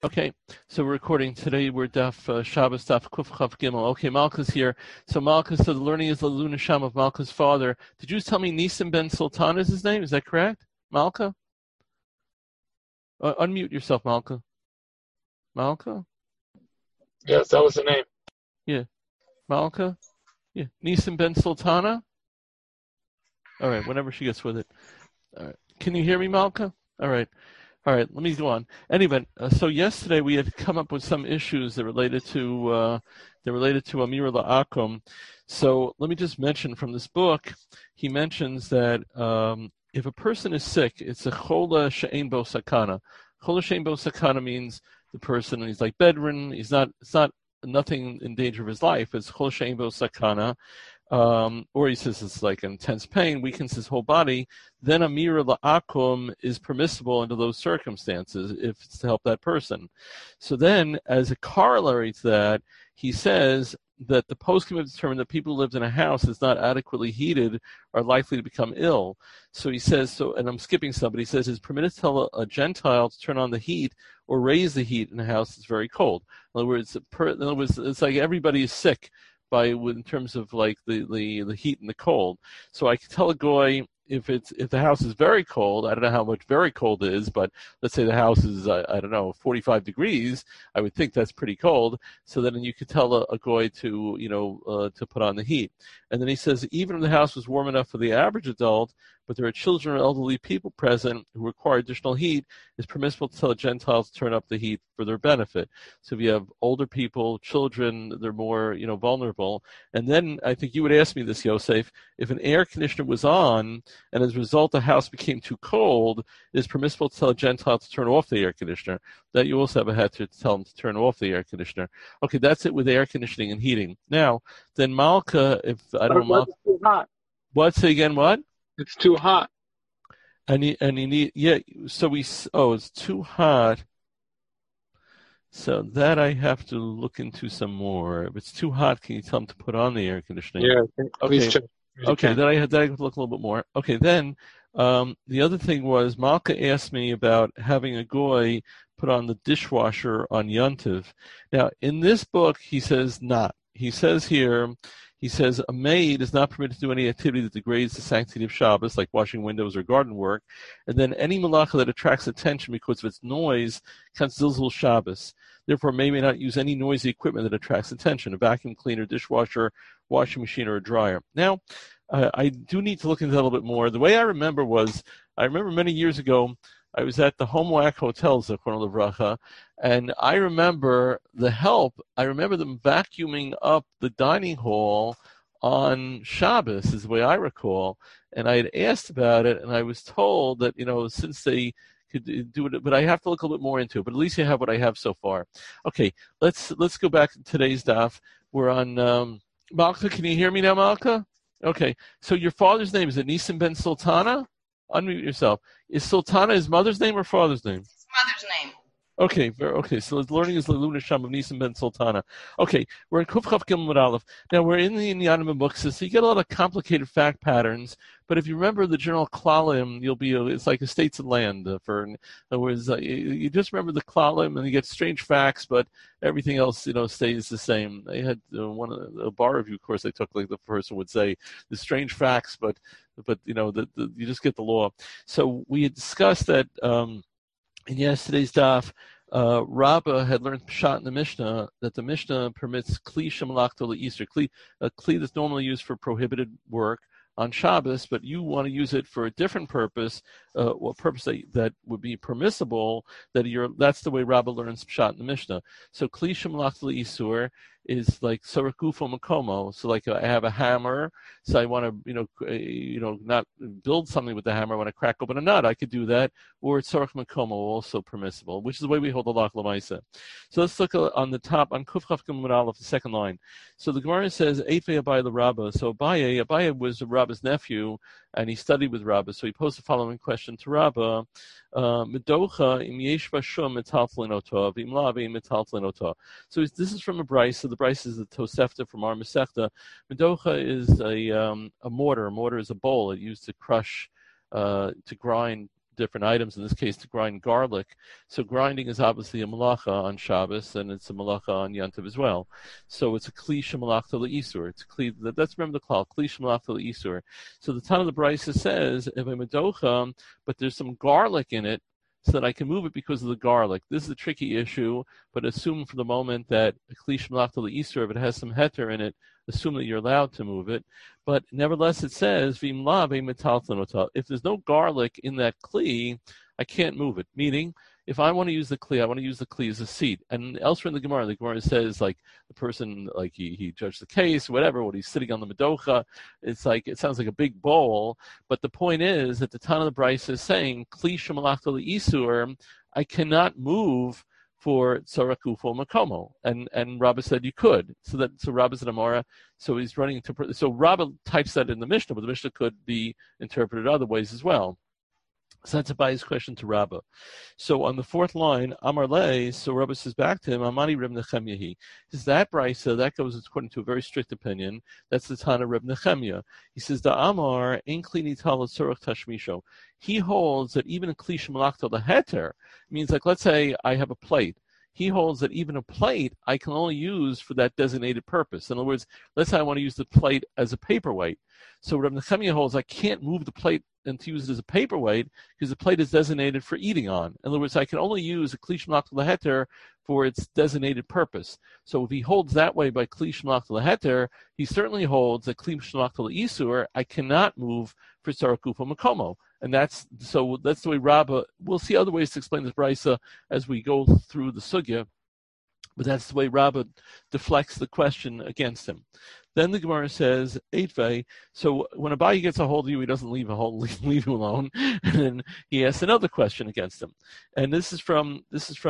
Okay, so we're recording today. We're Daf Shabbos Daf Kuf Chav Gimel. Okay, Malka's here. So the learning is the Luna Sham of Malka's father. Did you just tell me Nisim ben Sultan is his name? Is that correct, Malka? Unmute yourself, Malka. Malka? Yes, that was the name. Yeah, Malka. Yeah, Nisim ben Sultana. All right, whenever she gets with it. All right, can you hear me, Malka? All right. Let me go on. Anyway, so yesterday we had come up with some issues that related to Amira La'akum. So let me just mention from this book, he mentions that if a person is sick, it's a chola she'ein bo sakana. Chola she'ein bo sakana means the person, he's like bedridden, it's not nothing in danger of his life. It's chola she'ein bo sakana. Or he says it's like intense pain, weakens his whole body, then Amira La'akum is permissible under those circumstances if it's to help that person. So then, as a corollary to that, he says that the poskim have determined that people who lived in a house that's not adequately heated are likely to become ill. So he says, and I'm skipping some, but he says it's permitted to tell a Gentile to turn on the heat or raise the heat in a house that's very cold. In other words, it's like everybody is sick in terms of like the heat and the cold. So I can tell a goy if the house is very cold, I don't know how much very cold is, but let's say the house is I don't know 45 degrees, I would think that's pretty cold. So then you could tell a goy to to put on the heat. And then he says even if the house was warm enough for the average adult, but there are children or elderly people present who require additional heat, it's permissible to tell Gentiles to turn up the heat for their benefit. So if you have older people, children, they're more vulnerable. And then I think you would ask me this, Yosef, if an air conditioner was on and as a result the house became too cold, it's permissible to tell a Gentile to turn off the air conditioner. That you also have a head to tell them to turn off the air conditioner. Okay, that's it with air conditioning and heating. Now, then Malka, if I don't know, It's too hot. What? Say again, what? It's too hot. And you need, yeah, so it's too hot. So that I have to look into some more. If it's too hot, can you tell them to put on the air conditioning? Yeah, please check. Okay, then I have to look a little bit more. Okay, then the other thing was Malka asked me about having a goy put on the dishwasher on Yontiv. Now, in this book, he says not. He says here, a maid is not permitted to do any activity that degrades the sanctity of Shabbos, like washing windows or garden work, and then any malacha that attracts attention because of its noise counts zilzul Shabbos. Therefore, may not use any noisy equipment that attracts attention, a vacuum cleaner, dishwasher, washing machine, or a dryer. Now, I do need to look into that a little bit more. The way I remember many years ago, I was at the Homewack Hotel, Zichron Livracha, and I remember them vacuuming up the dining hall on Shabbos, is the way I recall. And I had asked about it, and I was told that, since they could do it, but I have to look a little bit more into it. But at least you have what I have so far. Okay, let's go back to today's daf. We're on Malka. Can you hear me now, Malka? Okay, so your father's name, is it Nisim ben Sultana? Unmute yourself. Is Sultana his mother's name or father's name? His mother's name. Okay. So his learning is the Luna Sham of Nisim ben Sultana. Okay, we're in Kuf Chav Gimel Aleph. Now we're in the Inyanim books, so you get a lot of complicated fact patterns. But if you remember the general klalim, it's like estates and land. In other words, you just remember the klalim, and you get strange facts, but everything else, stays the same. They had a bar review course I took, like the person would say, the strange facts, but you just get the law. So we had discussed that in yesterday's daf. Rabbah had learned Pshat in the Mishnah that the Mishnah permits kli shemalachto le'Easter, a kli that's normally used for prohibited work on Shabbos, but you want to use it for a different purpose, what purpose that would be permissible, that's the way Rabbah learns Pshat in the Mishnah. So kli shemalachto le'Isur is like sorek gufo makomo. So like I have a hammer, so I want to not build something with the hammer. I want to crack open a nut. I could do that, or it's sorek makomo, also permissible, which is the way we hold the lach l'maisa. So let's look on the top on Kuf Chav Gimel Aleph, the second line. So the Gemara says Eifei Abaye l'Rabbah. So Abaye was Rabbah's nephew, and he studied with Rabbah. So he posed the following question to Rabbah: Medocha im yesh bashum metaltlin otah v'im la v'im metaltlin otah. So this is from a brayso. So the brayso is the Tosefta from our Masechta. Medocha is a mortar. A mortar is a bowl. It used to crush, to grind different items, in this case to grind garlic. So grinding is obviously a malacha on Shabbos, and it's a malacha on Yantiv as well. So it's a kli shemalachta le'isur. It's a kli, let's remember the klal, kli shemalachta le'isur. So the Tana of the Brisa says, if I'm a docha, but there's some garlic in it, so that I can move it because of the garlic. This is a tricky issue, but assume for the moment that a kli shemalachta le'isur, if it has some heter in it, assume that you're allowed to move it. But nevertheless, it says, v'im la ve'metaltanota. If there's no garlic in that kli, I can't move it. Meaning, if I want to use the kli, I want to use the kli as a seat. And elsewhere in the Gemara says, like, the person, like, he judged the case, whatever, when he's sitting on the medocha, it's like, it sounds like a big bowl. But the point is that the Tana of the Brisa is saying, kli shemalachta le'isur, I cannot move for tzarach gufo makomo, and Rabbah said you could. So Rabbah said Amora. So he's running to. So Rabbah types that in the Mishnah, but the Mishnah could be interpreted other ways as well. So that's Abayi's question to Rabbah. So on the fourth line, Amar Le, so Rabbah says back to him, Amani Reb Nechemya he. Is that brisa, that goes according to a very strict opinion. That's the Tana Reb Nechemya. He says, Da Amar, Ein Kli Nital Tzorach Tashmisho. He holds that even a Kli Shemalachta Leheter, means like, let's say I have a plate. He holds that even a plate I can only use for that designated purpose. In other words, let's say I want to use the plate as a paperweight. So Reb Nechemya holds I can't move the plate and to use it as a paperweight because the plate is designated for eating on. In other words, I can only use a kli shemalachta leheter for its designated purpose. So if he holds that way by kli shemalachta leheter, he certainly holds that kli shemalachta leisur I cannot move for tzarach gufo makomo. And that's the way Rabbah. We'll see other ways to explain this brisa as we go through the sugya, but that's the way Rabbah deflects the question against him. Then the Gemara says, Eitvei, so when Abayi gets a hold of you, he doesn't leave you alone, and then he asks another question against him. And this is from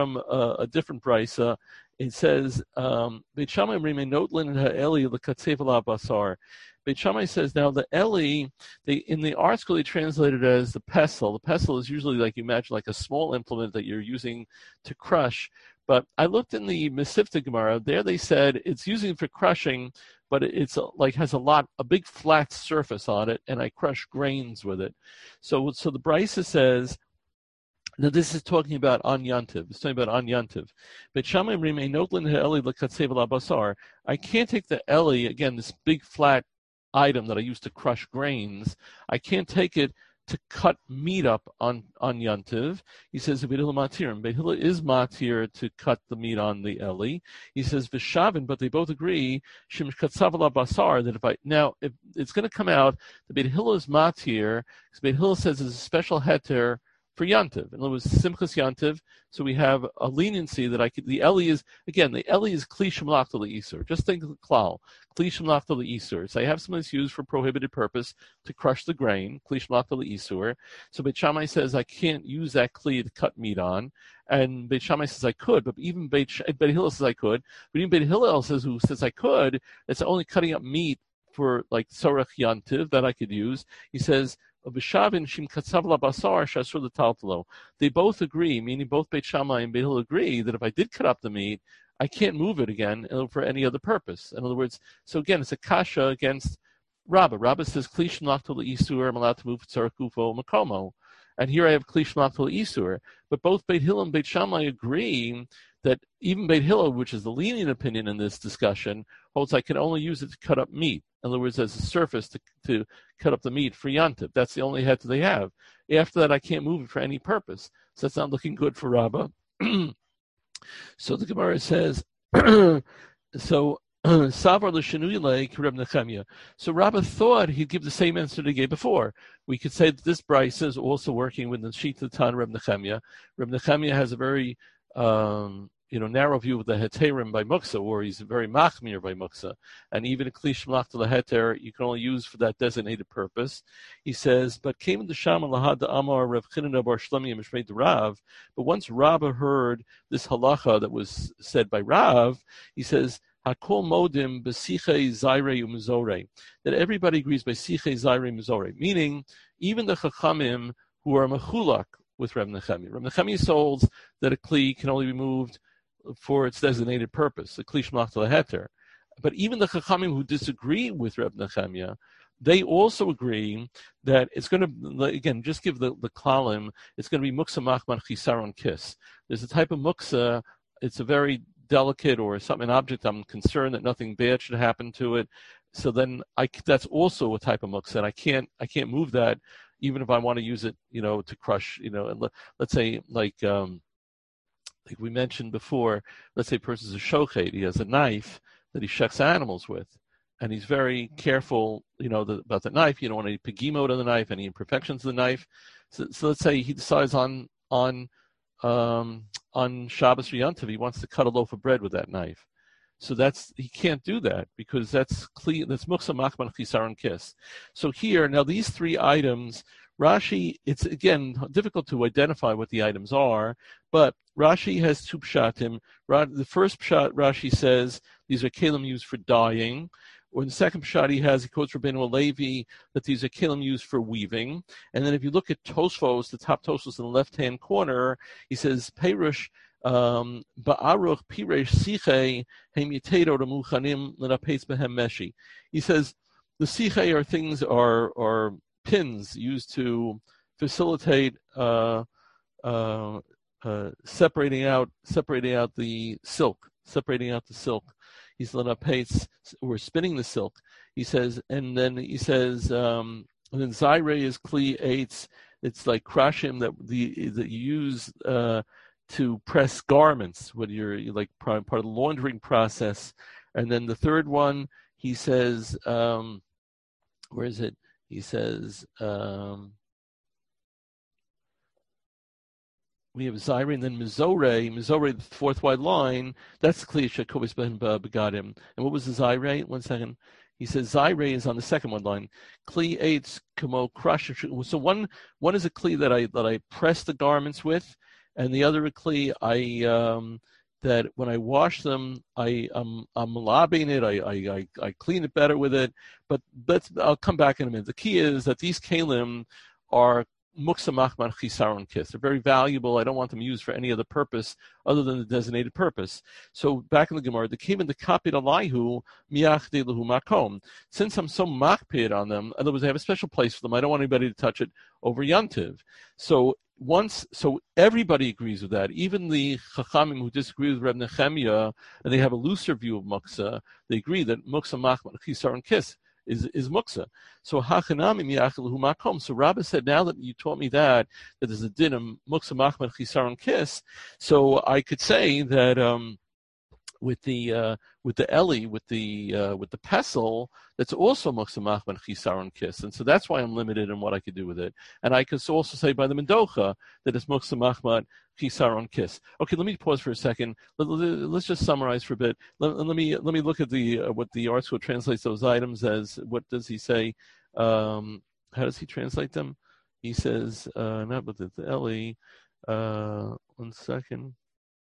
a different brisa. It says, Beit Shammai remain notlin ha'eli l'katsev ala basar. Beit Shammai says, now the Eli, in the art school they translate it as the pestle. The pestle is usually, like you imagine, like a small implement that you're using to crush. But I looked in the Mesivta Gemara, there they said it's using for crushing, but it's like has a big flat surface on it, and I crush grains with it. So the Brisa says, now this is talking about on Yantiv. It's talking about on Yantiv. But Shammai remain notlin ha'eli l'katsev ala basar. I can't take the Eli, again, this big flat item that I use to crush grains. I can't take it to cut meat up on Yantiv. He says, Beit Hillel matir. Beit Hillel is matir to cut the meat on the Eli. He says, V'shavin, but they both agree, Shim katsav ala basar, that if it's going to come out, the Beit Hillel is matir, because Beit Hillel says there's a special heter for Yantiv. In other words, Simchas Yantiv, so we have a leniency that the Eli is kli shemalachta le'isur. Just think of the klal, kli shemalachta le'isur. So I have something that's used for prohibited purpose to crush the grain, kli shemalachta le'isur. So Beit Shammai says I can't use that kli to cut meat on, and Beit Shammai says I could, but even Beit Hillel says I could, but even Beit Hillel says I could, it's only cutting up meat for like tzorach Yantiv that I could use. He says, they both agree, meaning both Beit Shammai and Beit Hillel agree that if I did cut up the meat, I can't move it again for any other purpose. In other words, so again, it's a kasha against Rabbah. Rabbah says, Kli shemalachta le'isur, I'm allowed to move tzarach gufo makomo. And here I have Kli shemalachta le'isur. But both Beit Hillel and Beit Shammai agree that even Beit Hillel, which is the lenient opinion in this discussion, holds I can only use it to cut up meat. In other words, as a surface to cut up the meat for Yantiv. That's the only heter they have. After that, I can't move it for any purpose. So that's not looking good for Rabbah. So the Gemara says, Savar l'shenui Reb Nechemya. So Rabbah thought he'd give the same answer that he gave before. We could say that this brisa is also working with the sheet of the Tan Reb Nechemya. Reb Nechemya has a very narrow view of the heterim by muksa, or he's very machmir by muksa, and even a kli shemalachta leheter you can only use for that designated purpose. He says, but came the shama lahad the amar Rav Chinina bar Shlemi mishmei Rav. But once Rabbah heard this halacha that was said by Rav, he says, hakol modim b'sichei zayrei umizorei, that everybody agrees by sichei zayrei umizorei, meaning even the chachamim who are mechulak with Reb Nechemya. Reb Nechemya holds that a kli can only be moved for its designated purpose, the kli shemalachta leheter. But even the chachamim who disagree with Reb Nechemya, they also agree that it's going to, again, just give the klalim, it's going to be muksa machman chisaron kiss. There's a type of muksa, it's a very delicate or something, an object I'm concerned that nothing bad should happen to it. So then that's also a type of muksa, and I can't move that even if I want to use it, to crush, and let's say like we mentioned before, let's say a person's a shochet, he has a knife that he shechs animals with, and he's very careful, about the knife. You don't want any pegimot on the knife, any imperfections of the knife. So let's say he decides on Shabbos or Yantiv, he wants to cut a loaf of bread with that knife. So he can't do that because that's muksa machman chisaron kiss. So here, now these three items, Rashi, it's again difficult to identify what the items are, but Rashi has two pshatim. The first pshat, Rashi says these are kelim used for dyeing. Or in the second pshat he quotes Rabbeinu Levi that these are kelim used for weaving. And then if you look at Tosfos, the top Tosfos in the left-hand corner, he says, Perush, Ba'aruch Piresh Siche Hem Yitedo Ramuchanim Lenapes Behem Meshi. He says the Siche are things, are pins used to facilitate separating out the silk. He's Lenapes, we're spinning the silk. He says, and then he says, and then Zaire is Kli Eitz. It's like krashim that you use to press garments when you're like part of the laundering process. And then the third one, he says, where is it? He says, we have Zaire and then Mizore, the fourth wide line, that's Kli Shekobis Ben Begadim. And what was the Zaire? 1 second. He says Zaire is on the second one line. Kli Eitz Kamo Crush. So one is a Kli that I press the garments with, and the other Kli that when I wash them, I'm lobbing it, I clean it better with it. But I'll come back in a minute. The key is that these kelim are muksa machman chisaron kiss. They're very valuable. I don't want them used for any other purpose other than the designated purpose. So back in the Gemara, the came in the kapid alayhu miachde lahu makom. Since I'm so makpid on them, in other words, I have a special place for them. I don't want anybody to touch it over Yantiv. So everybody agrees with that. Even the Chachamim who disagree with Reb Nechemia, and they have a looser view of muksa, they agree that muksa machman chisaron kiss is muksa. So hachanami mi'achilahu makom. So Rabbi said, now that you taught me that there's a din of muksa machman chisaron kiss, so I could say that with the Eli, with the pestle, that's also muksa machman chisaron kiss, and so that's why I'm limited in what I could do with it. And I could also say by the mendocha that it's muksa machman chisaron kiss. Okay, let me pause for a second. Let's just summarize for a bit. Let me look at what the Art School translates those items as. What does he say? How does he translate them? He says not with the Eli. 1 second.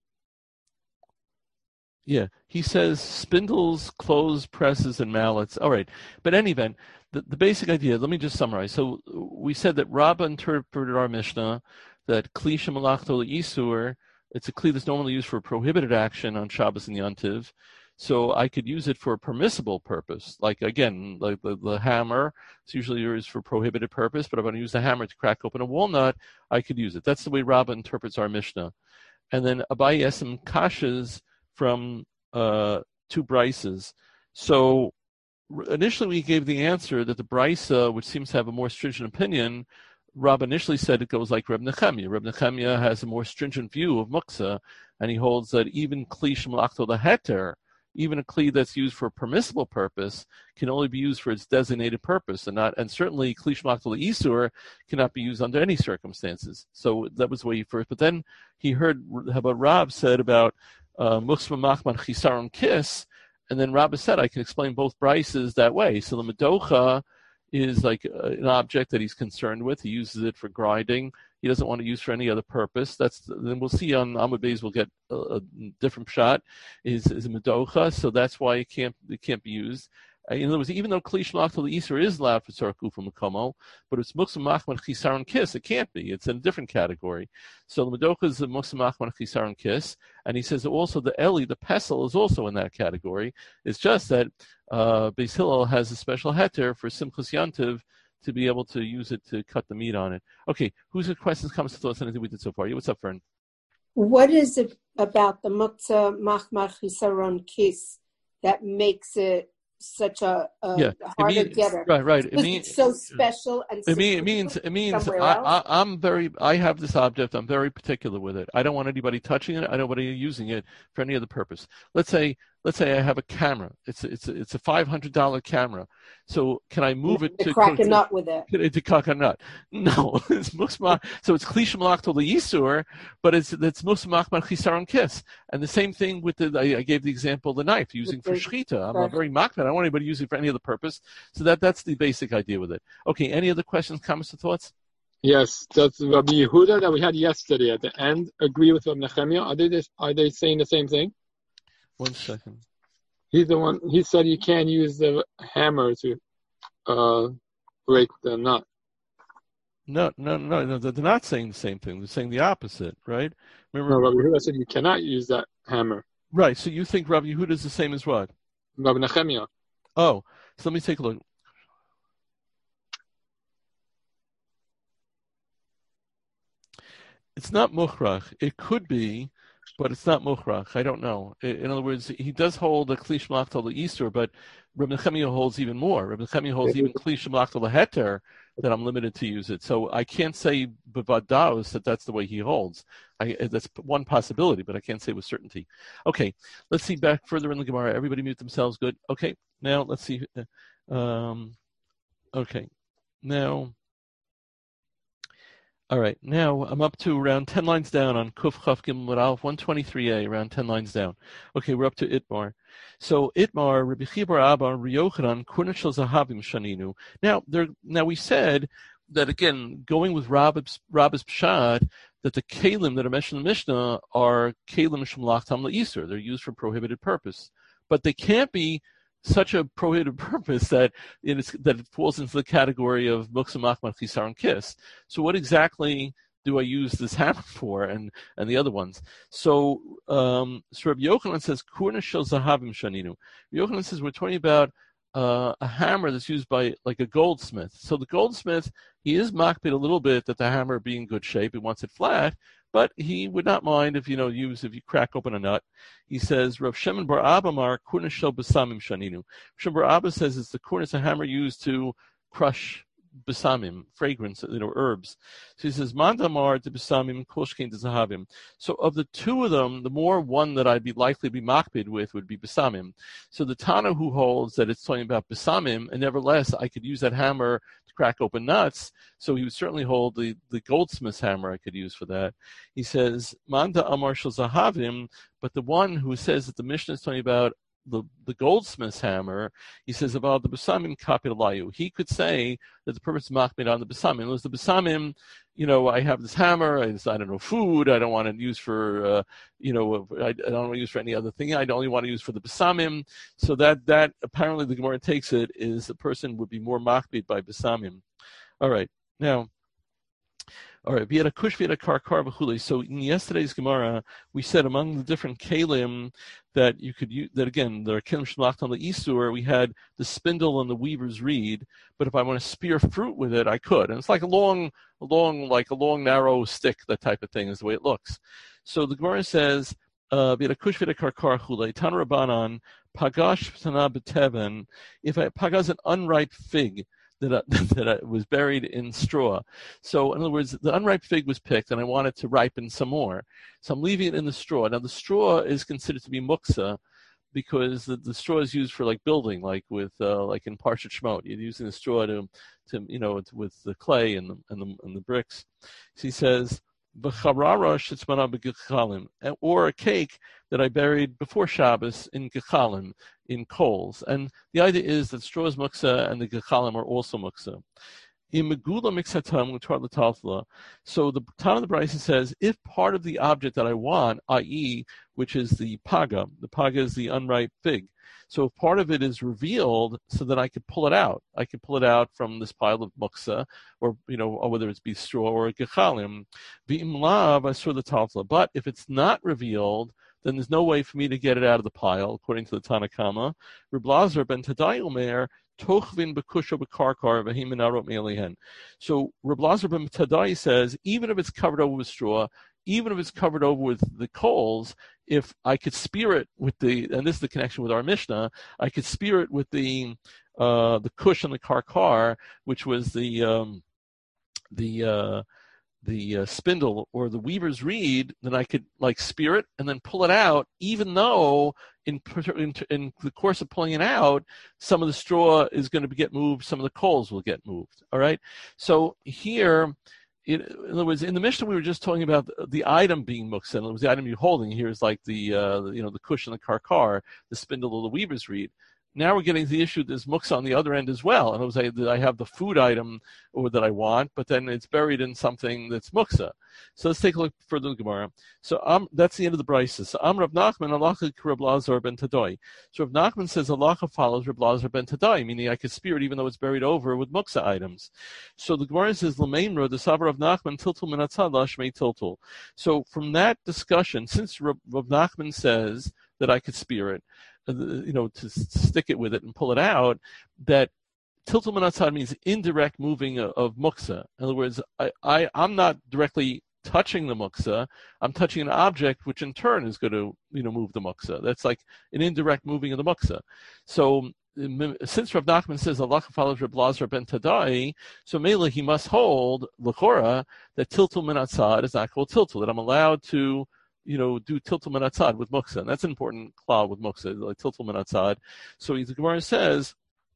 Yeah, he says spindles, clothes presses, and mallets. All right, but in any event, the basic idea, let me just summarize. So we said that Rabbah interpreted our Mishnah that Kli shemalachto le'isur, it's a Kli that's normally used for a prohibited action on Shabbos and Yantiv. So I could use it for a permissible purpose. Like, again, like the hammer, it's usually used for prohibited purpose, but if I want to use the hammer to crack open a walnut, I could use it. That's the way Rabbah interprets our Mishnah. And then Abaye has some kashas from two brises. So initially we gave the answer that the brisa, which seems to have a more stringent opinion, Rabbah initially said it goes like Reb Nechemia. Reb Nechemia has a more stringent view of muksa, and he holds that even kli shemalachto leheter, even a kli that's used for a permissible purpose, can only be used for its designated purpose, and certainly kli shemalachto leisur cannot be used under any circumstances. So that was the way he first. But then he heard what Rab said about muksa machman chisaron kiss, and then Rabbah said, I can explain both brises that way. So the medocha is like an object that he's concerned with. He uses it for grinding. He doesn't want to use for any other purpose. Then we'll see on Amud Beis we'll get a different shot. Is a medocha, so that's why it can't be used. In other words, even though Kli Shlach to the Isur is allowed for Tzarech Gufa Makomo, but it's Muksa Machman Chisaron Kiss. It can't be. It's in a different category. So the Medocha is the Muksa Machman Chisaron Kiss, and he says that also the Eli, the pestle, is also in that category. It's just that Beis Hillel has a special heter for Simchas Yantiv to be able to use it to cut the meat on it. Okay, who's got questions, comments, thoughts, anything we did so far? What's up, Fern? What is it about the Muktzah Machmar Chisaron Kiss that makes it such a harder getter? Right. It's so special and it means I have this object. I'm very particular with it. I don't want anybody touching it. I don't want anybody using it for any other purpose. Let's say I have a camera. It's a $500 camera. So can I move it to crack a nut with it? To crack a nut? No, it's muksmach. So it's kli shemalach to the yisur, but it's muksmach mar chisaron kiss. And the same thing with I gave the example of the knife using for shechita. I'm a very machman. I don't want anybody using it for any other purpose. So that's the basic idea with it. Okay. Any other questions, comments, or thoughts? Yes, does Rabbi Yehuda that we had yesterday at the end agree with Rabbi Nechemia? Are they saying the same thing? 1 second. He's the one. He said you can't use the hammer to break the nut. No. They're not saying the same thing. They're saying the opposite, right? Remember, Rabbi Yehuda said you cannot use that hammer. Right. So you think Rabbi Yehuda is the same as what? Rabbi Nechemia. Oh, so let me take a look. It's not mukhrach. It could be, but it's not mukhrach. I don't know. In other words, he does hold a kli shemalach to the Isur, but Rabbi Nechemia holds even more. Rabbi Nechemia holds even kli shemalach to the heter, that I'm limited to use it. So I can't say b'vadaos that that's the way he holds. That's one possibility, but I can't say with certainty. Okay, let's see back further in the Gemara. Everybody mute themselves. Good. Okay, now let's see. Okay, now. All right, now I'm up to around 10 lines down on Kuf Chaf Gimel Mud Aleph 123a, around 10 lines down. Okay, we're up to Itmar. So Itmar, Rabbi Chibar Abba, Riyochanan, Kurnet Shel Zahavim Shaninu. Now we said that again, going with Rabbi's Pshad, that the kalim that are mentioned in the Mishnah are kalim shemlach tam le'isur. They're used for prohibited purpose, but they can't be such a prohibited purpose that it falls into the category of muksa machman chisaron kiss. So what exactly do I use this hammer for, and the other ones? So Rabbi Yochanan says kurna shel zahavim shaninu. Rabbi Yochanan says we're talking about a hammer that's used by like a goldsmith. So the goldsmith, he is makbid a little bit that the hammer be in good shape. He wants it flat, but he would not mind if you crack open a nut. He says Rav Shimon bar Abba mar kurna shel besamim shaninu. Shimon bar Abba says it's the kurna, it's a hammer used to crush besamim, fragrance, herbs. So he says mandamar to besamim koshkein to zahavim. So of the two of them, the more one that I'd be likely to be makbid with would be besamim. So the Tana who holds that it's talking about besamim, and nevertheless I could use that hammer to crack open nuts, so he would certainly hold the goldsmith's hammer I could use for that. He says manda amar shel zahavim, but the one who says that the Mishnah is talking about the goldsmith's hammer, he says about the besamim kapil. He could say that the purpose is machmid on the besamim. It was the besamim, I have this hammer, I don't know, food, I don't want to use for, I don't want to use for any other thing, I only want to use for the besamim. So that apparently the Gemara takes it is the person would be more machmid by besamim. All right, now. All right, vieta kush, vieta karkar v'chulei. So in yesterday's Gemara, we said among the different kalim that you could use, that again, there are kalim shlach on the isur, we had the spindle and the weaver's reed, but if I want to spear fruit with it, I could. And it's like a long, narrow stick, that type of thing is the way it looks. So the Gemara says, vieta kush, vieta karkar chulei, tan rabbanan, pagash tana b'teven, if I pagaz an unripe fig, that was buried in straw. So in other words, the unripe fig was picked and I wanted to ripen some more. So I'm leaving it in the straw. Now the straw is considered to be muksa because the straw is used for like building, like with like in Parshat Shemot. You're using the straw to with the clay and the bricks. So he says, or a cake that I buried before Shabbos in gechalim, in coals. And the idea is that straw is muksa and the gechalim are also muksa. So the Tana of the Brisa says, if part of the object that I want, i.e., which is the paga is the unripe fig. So if part of it is revealed, so that I could pull it out. I could pull it out from this pile of muksa, or whether it's be straw or gechalim. But if it's not revealed, then there's no way for me to get it out of the pile, according to the Tana Kama. Reb Lazar ben Tadai Omer, Tochvin bekusha bekarkar v'himinarot me'elihen. So Reb Lazar ben Tadai says, even if it's covered over with straw, even if it's covered over with the coals, if I could spear it with and this is the connection with our Mishnah, I could spear it with the kush and the karkar, which was the spindle or the weaver's reed, then I could spear it and then pull it out, even though in the course of pulling it out, some of the straw is going to get moved, some of the coals will get moved. All right. So here, in other words, in the Mishnah we were just talking about the item being muksa. In other words, the item you're holding here is like the kush and the karkar, the spindle or the weaver's reed. Now we're getting to the issue there's muksa on the other end as well. And I have the food item or that I want, but then it's buried in something that's muksa. So let's take a look further in the Gemara. So that's the end of the Brisa. So Rav Nachman, halacha Reb Lazar ben Tadai. So Rav Nachman says halacha follows Reb Lazar ben Tadai, meaning I could spear it even though it's buried over with muksa items. So the Gemara says L'meimra the Savar Rav Nachman tiltul min hatzad lashmei tiltul. So from that discussion, since Rav Nachman says that I could spear it, to stick it with it and pull it out, that tiltul min hatzad means indirect moving of muksa. In other words, I'm not directly touching the muksa, I'm touching an object which in turn is going to move the muksa. That's like an indirect moving of the muksa. So since Rav Nachman says Allah follows Reb Lazar ben Tadai, so Mela he must hold l'chora that tiltul min hatzad is not called tiltul, that I'm allowed to do tiltul min hatzad with muksa. And that's an important klal with muksa, like tiltul min hatzad. So the Gemara says,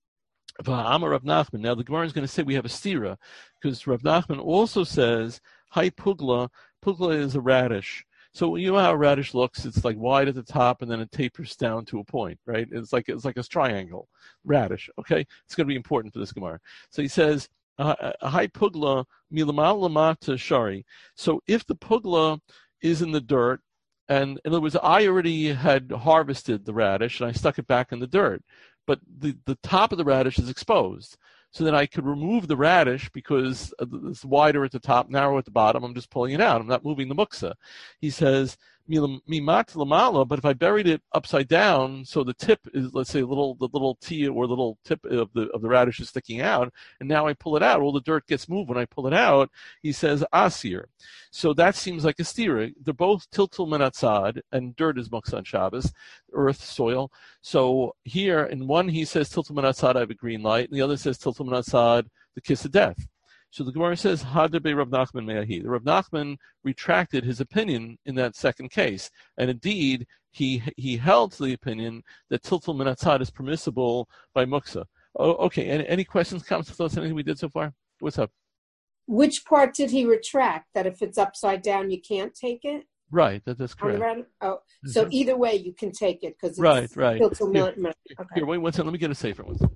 V'amar Rav Nachman. Now the Gemara is going to say we have a stira, because Rav Nachman also says, Hai pugla. Pugla is a radish. So you know how a radish looks? It's like wide at the top and then it tapers down to a point, right? It's like a triangle radish. Okay, it's going to be important for this Gemara. So he says, Hai pugla milamal lamata shari. So if the pugla is in the dirt, and in other words, I already had harvested the radish and I stuck it back in the dirt, but the top of the radish is exposed. So then I could remove the radish because it's wider at the top, narrow at the bottom. I'm just pulling it out. I'm not moving the muksa. He says, mimat lamala, but if I buried it upside down, so the tip is, let's say, the little T or the little tip of the radish is sticking out, and now I pull it out, all the dirt gets moved when I pull it out. He says asir. So that seems like a stira. They're both tiltul min hatzad, and dirt is muksa on Shabbos, earth, soil. So here in one he says tiltul min hatzad, I have a green light, and the other says tiltul min hatzad, the kiss of death. So the Gemara says, Hadabe Rav Nachman me'ahi. The Rav Nachman retracted his opinion in that second case. And indeed, he held to the opinion that tiltul min hatzad is permissible by muksa. Oh, okay, any questions, comments, thoughts, anything we did so far? What's up? Which part did he retract? That if it's upside down, you can't take it? Right, that's correct. So either way, you can take it because it's right. tiltul min hatzad. Okay. Here, wait one second. Let me get a safer one.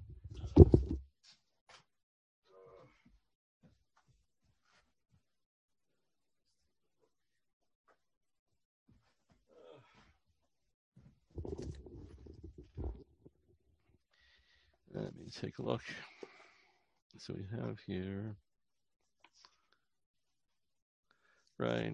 Let me take a look. So we have here, right.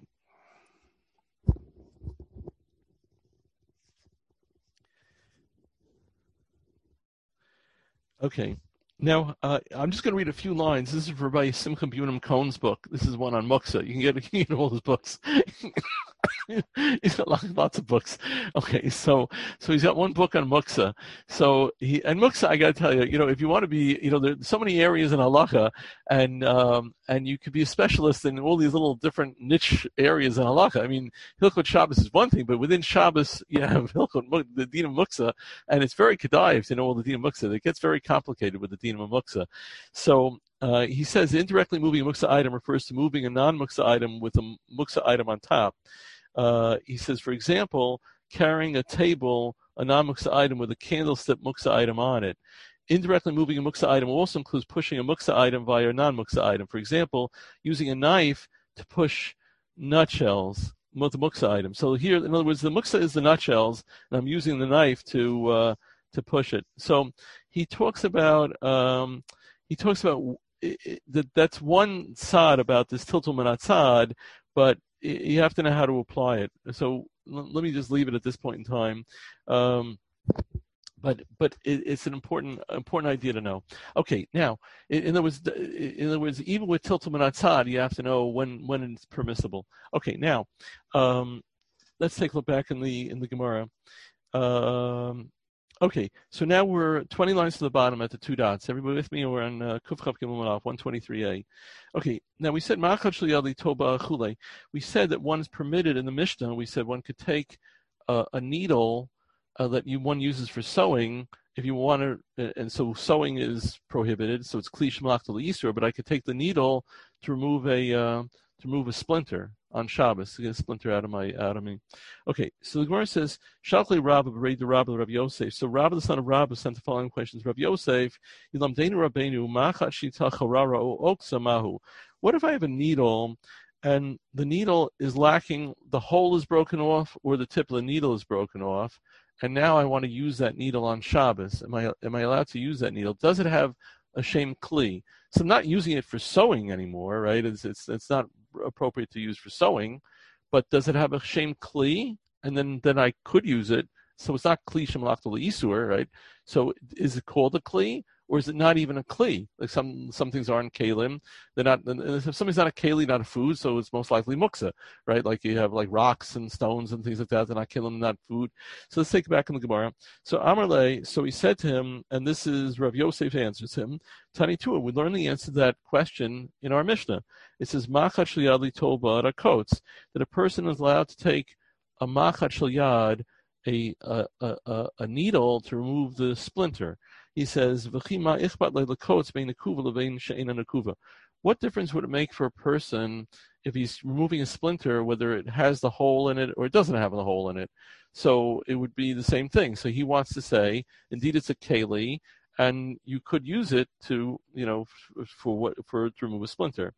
Okay. Now, I'm just going to read a few lines. This is for by Simcha Bunim Cohn's book. This is one on Muksa. You can get all his books. He's got lots of books. Okay, so he's got one book on Muksa. So Muksa, I got to tell you, if you want to be, there's so many areas in halacha, and you could be a specialist in all these little different niche areas in halacha. I mean, Hilchot Shabbos is one thing, but within Shabbos you have the Din of Muksa, and it's very kedai to know all the Din of Muksa. It gets very complicated with the Din of Muksa. So he says indirectly moving a muksa item refers to moving a non-muksa item with a muksa item on top. He says, for example, carrying a table, a non-muksa item with a candlestick muksa item on it. indirectly moving a muksa item also includes pushing a muksa item via a non-muksa item. For example, using a knife to push nutshells with the muksa item. So here, in other words, the muksa is the nutshells, and I'm using the knife to push it. So he talks about that's one side about this tiltul manatzad, but you have to know how to apply it. So let me just leave it at this point in time. But it's an important idea to know. Okay, now in other words, even with tiltul manatzad, you have to know when it's permissible. Okay, now let's take a look back in the Gemara. Okay, so now we're 20 lines to the bottom at the two dots. Everybody with me? We're on Kuf Chav Gimel Aleph 123a. Okay, now we said Ma'achad Shel Yad Toba Chule. We said that one is permitted in the Mishnah. We said one could take a needle that one uses for sewing if you want to, and so sewing is prohibited. So it's Kli Shemach L'Yisur. But I could take the needle to remove a splinter on Shabbos, to get a splinter out of me. Okay, so the Gemara says, Shalchli Rabba b'rei de Rabba Rabbi Yosef. So Rabba, the son of Rabba, sent the following questions. Rabbi Yosef, Yilamdeinu Rabbeinu, Ma'achat Shita Charara O Oksa Mahu. What if I have a needle and the needle is lacking, the hole is broken off, or the tip of the needle is broken off, and now I want to use that needle on Shabbos? Am I allowed to use that needle? Does it have a shem kli? So I'm not using it for sewing anymore, right? It's not appropriate to use for sewing, but does it have a shem kli? And then I could use it. So it's not kli shem lachta l'isur, right? So is it called a kli, or is it not even a kli? Like some things aren't kalim. They're not. If something's not a keli, not a food, so it's most likely muksa, right? Like you have like rocks and stones and things like that. They're not kalim, not food. So let's take it back in the Gemara. So Amarle, so he said to him, and this is Rav Yosef answers him. Tani Tua, we learn the answer to that question in our Mishnah. It says Machat Shel Yad Toba Rakotz, that a person is allowed to take a Machat Shel Yad, a needle to remove the splinter. He says, what difference would it make for a person if he's removing a splinter, whether it has the hole in it or it doesn't have the hole in it? So it would be the same thing. So he wants to say, indeed, it's a keli, and you could use it to, to remove a splinter.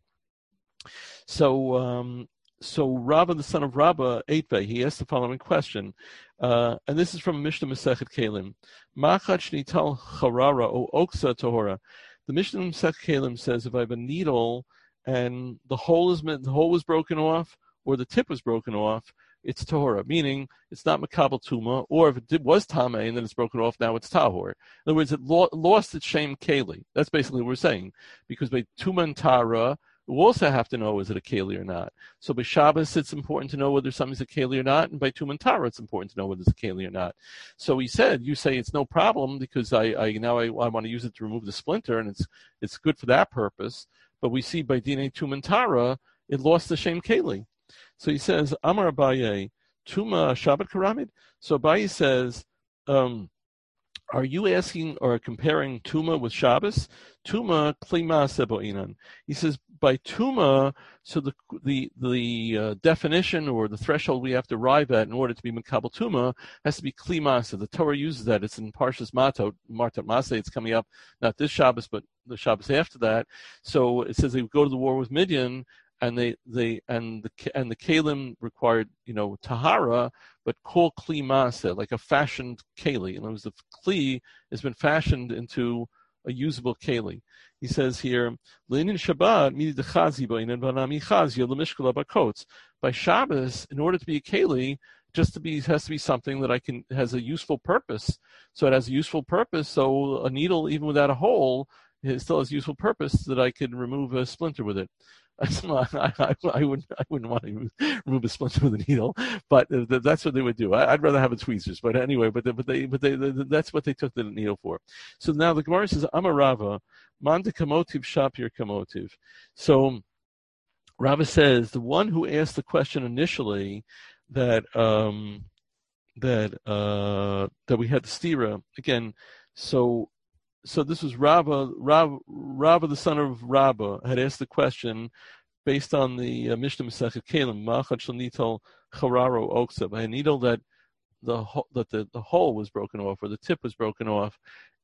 So Rabba, the son of Rabba, Eitve, he asked the following question, and this is from Mishnah Masechet Kelim. Ma'achat shnital charara o oksa tohora. The Mishnah Masechet Kelim says if I have a needle and the hole was broken off or the tip was broken off, it's tohora, meaning it's not makabel tuma, or if it was tameh and then it's broken off, now it's tahor. In other words, it lost its shem keli. That's basically what we're saying, because by tuma and tara, we also have to know, is it a keli or not? So by Shabbos, it's important to know whether something's a keli or not, and by Tum and Tara, it's important to know whether it's a keli or not. So he said, you say it's no problem because I want to use it to remove the splinter, and it's good for that purpose. But we see by Dine Tum and Tara, it lost the shem keli. So he says, Amar Abaye, Tuma Shabbat Karamid. So Abaye says, are you asking or comparing Tuma with Shabbos? Tuma klima seboinan. He says by Tuma, so the definition or the threshold we have to arrive at in order to be Makabel Tuma has to be klima. So the Torah uses that. It's in Parshas Matot Maseh. It's coming up not this Shabbos, but the Shabbos after that. So it says they would go to the war with Midian, and the kalim required, tahara, but kol kli maaseh, like a fashioned keli. In other words, the kli has been fashioned into a usable keli. He says here, leinin Shabbat midi dechazi ba'inen v'anami chazia l'mishkala b'kotes. By Shabbos, in order to be a keli, has to be something that has a useful purpose. So it has a useful purpose. So a needle, even without a hole, it still has a useful purpose that I could remove a splinter with it. I wouldn't want to remove a splinter with a needle, but that's what they would do. I'd rather have a tweezers, but anyway, but that's what they took the needle for. So now the Gemara says, Amarava, Manda kamotiv shapir kamotiv. So Rava says the one who asked the question initially that we had the stira again. So this was Rava, the son of Rabba, had asked the question based on the Mishnah Masechet Kelim, Ma'achat shel nital chararo oksa, by a needle that the hole was broken off or the tip was broken off,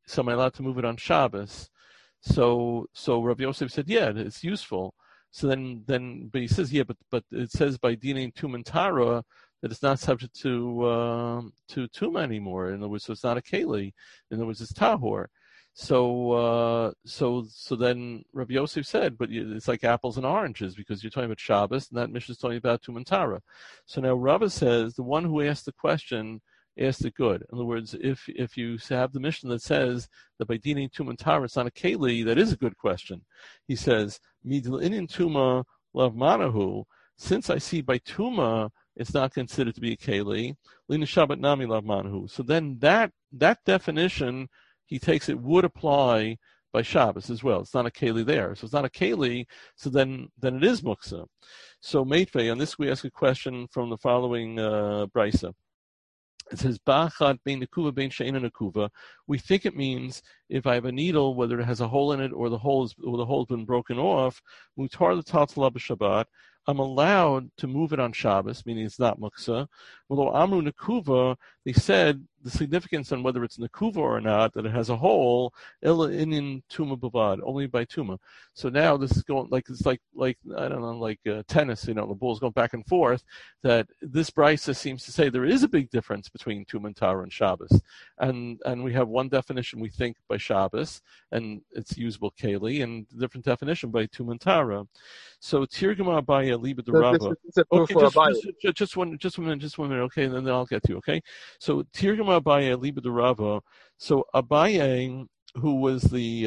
so am I allowed to move it on Shabbos? So Rav Yosef said, yeah, it's useful. So but he says, yeah, but it says by dining Tumen Tara that it's not subject to Tuma anymore. In other words, so it's not a Keli. In other words, it's Tahor. So then Rav Yosef said, but it's like apples and oranges because you're talking about Shabbos and that Mishnah is talking about Tumen Tara. So now Rava says the one who asked the question asked it good. In other words, if you have the Mishnah that says that by dining Tumen Tara it's not a Keli, that is a good question. He says, Midlinin Tuma Lav Manahu, since I see by Tuma it's not considered to be a Keli, Lina Shabbat Nami Lav Manahu. So then that definition, he takes it, would apply by Shabbos as well. It's not a Keli there. So it's not a Keli, so then it is Muksa. So Meitve, on this we ask a question from the following Brisa. It says, Ba'achad bein nekuva bein she'eina nekuva. We think it means if I have a needle, whether it has a hole in it or the hole's been broken off, mutar l'taltala b'Shabbat, I'm allowed to move it on Shabbos, meaning it's not muksa. Although amru nekuva, they said the significance on whether it's nekuva or not, that it has a hole, illa inin tuma bavad, only by tuma. So now this is going it's like I don't know, like tennis, the ball's going back and forth. That this brisa seems to say there is a big difference between tuma and tara and Shabbos, and we have one definition we think by Shabbos, and it's usable keli, and a different definition by tuma and tara. So Tirgama Abaya Liba the Rava. Okay, just one minute, okay, and then I'll get to you, okay? So Tirgama Abaya Liba the Rava. So Abaye, who was the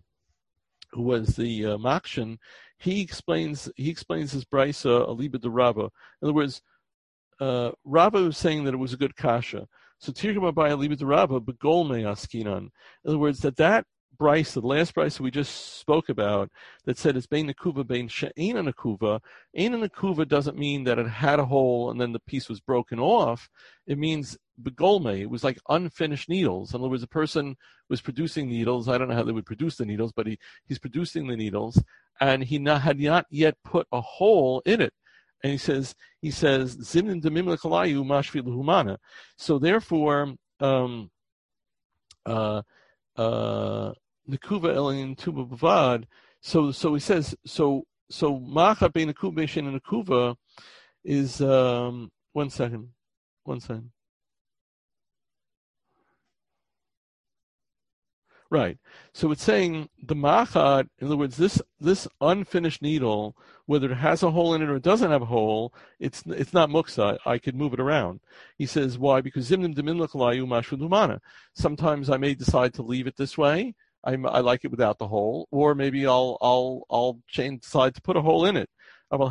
Makshan, he explains his brisa Aliba the Rava. In other words, Rava was saying that it was a good kasha. So Tirgama Abaya Liba the Rava, Begolme Askinan. In other words, that brisa, the last brisa we just spoke about, that said it's bein nekuva bein she'eina nekuva. Eina nekuva doesn't mean that it had a hole and then the piece was broken off. It means begolme. It was like unfinished needles. In other words, a person was producing needles. I don't know how they would produce the needles, but he's producing the needles, and he had not yet put a hole in it. And he says zimnin demim lekalayu mashvi l'humana. So therefore, Nekuva elin tuba bavad. So he says macha bein nekuva bein nekuva is one second. Right. So it's saying the machad, in other words, this unfinished needle, whether it has a hole in it or it doesn't have a hole, it's not muksa. I could move it around. He says why? Because zimnim demin l'kalayu mashvu lumana. Sometimes I may decide to leave it this way. I like it without the hole, or maybe I'll decide to put a hole in it. But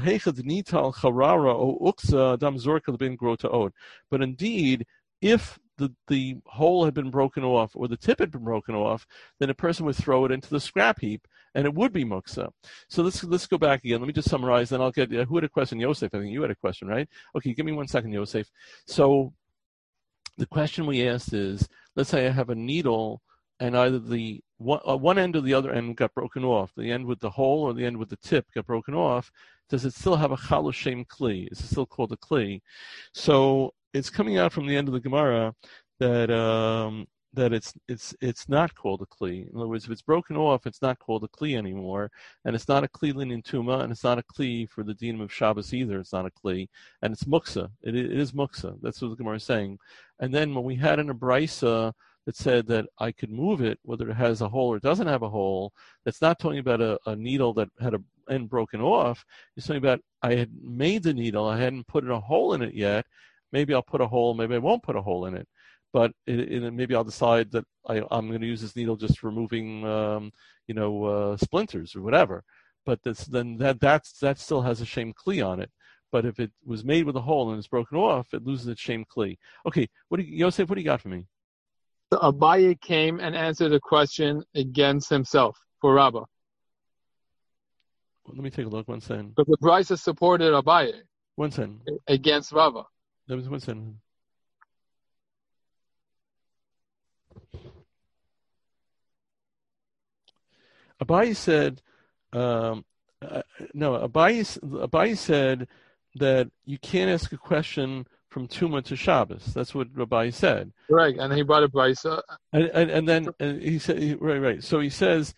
indeed, if the hole had been broken off or the tip had been broken off, then a person would throw it into the scrap heap, and it would be muksa. So let's go back again. Let me just summarize, then I'll get who had a question. Yosef, I think you had a question, right? Okay, give me 1 second, Yosef. So the question we asked is, let's say I have a needle, and either the one end or the other end got broken off. The end with the hole or the end with the tip got broken off. Does it still have a chalus shem kli? Is it still called a kli? So it's coming out from the end of the Gemara that it's not called a kli. In other words, if it's broken off, it's not called a kli anymore, and it's not a kli linin tuma, and it's not a kli for the dinim of Shabbos either. It's not a kli, and it's muksa. It is muksa. That's what the Gemara is saying. And then when we had in a brisa that said that I could move it, whether it has a hole or doesn't have a hole, that's not talking about a needle that had an end broken off. It's talking about I had made the needle, I hadn't put a hole in it yet. Maybe I'll put a hole, maybe I won't put a hole in it. But maybe I'll decide that I'm going to use this needle just for removing, splinters or whatever. But that still has a shem kli on it. But if it was made with a hole and it's broken off, it loses its shem kli. Okay, Yosef, what do you got for me? So Abaye came and answered a question against himself for Rabbah. Let me take a look. 1 second. But the Brisa supported Abaye. 1 second. Against Rabbah. That was 1 second. Abaye said, Abaye said that you can't ask a question from Tuma to Shabbos. That's what Rabbi said. Right, and he brought a brisa. And then he said, right. So he says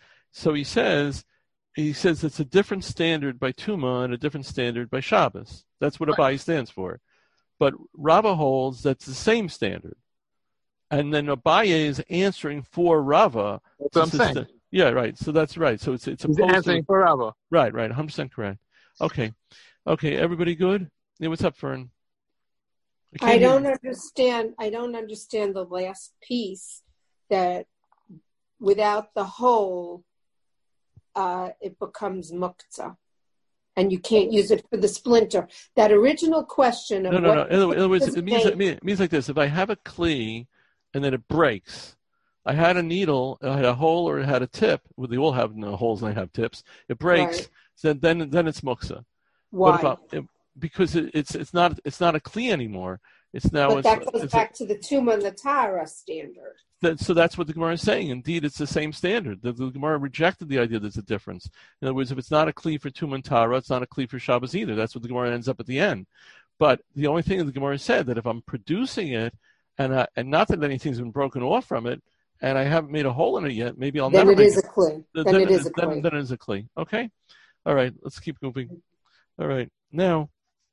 it's a different standard by Tuma and a different standard by Shabbos. That's what Abai stands for. But Rava holds that's the same standard. And then Abaye is answering for Rava. That's what I'm saying. Yeah, right. So that's right. So it's He's answering for Rava. Right, 100% correct. Okay, everybody good? Yeah, what's up, Fern? I don't understand the last piece, that without the hole, it becomes muktzah, and you can't use it for the splinter. That original question of no. In other words, it means like this: if I have a kli and then it breaks, I had a needle, it had a hole or it had a tip. Well, they all have holes and they have tips. It breaks, right. So then it's muktzah. Why? Because it's not a kli anymore. It's now. But that goes back to the Tuma and the Tara standard. So that's what the Gemara is saying. Indeed, it's the same standard. The Gemara rejected the idea there's a difference. In other words, if it's not a kli for Tuma and Tara, it's not a kli for Shabbos either. That's what the Gemara ends up at the end. But the only thing that the Gemara said, that if I'm producing it, and not that anything's been broken off from it, and I haven't made a hole in it yet, maybe I'll never make it. Then it is a kli. Okay? All right, let's keep moving. All right, now,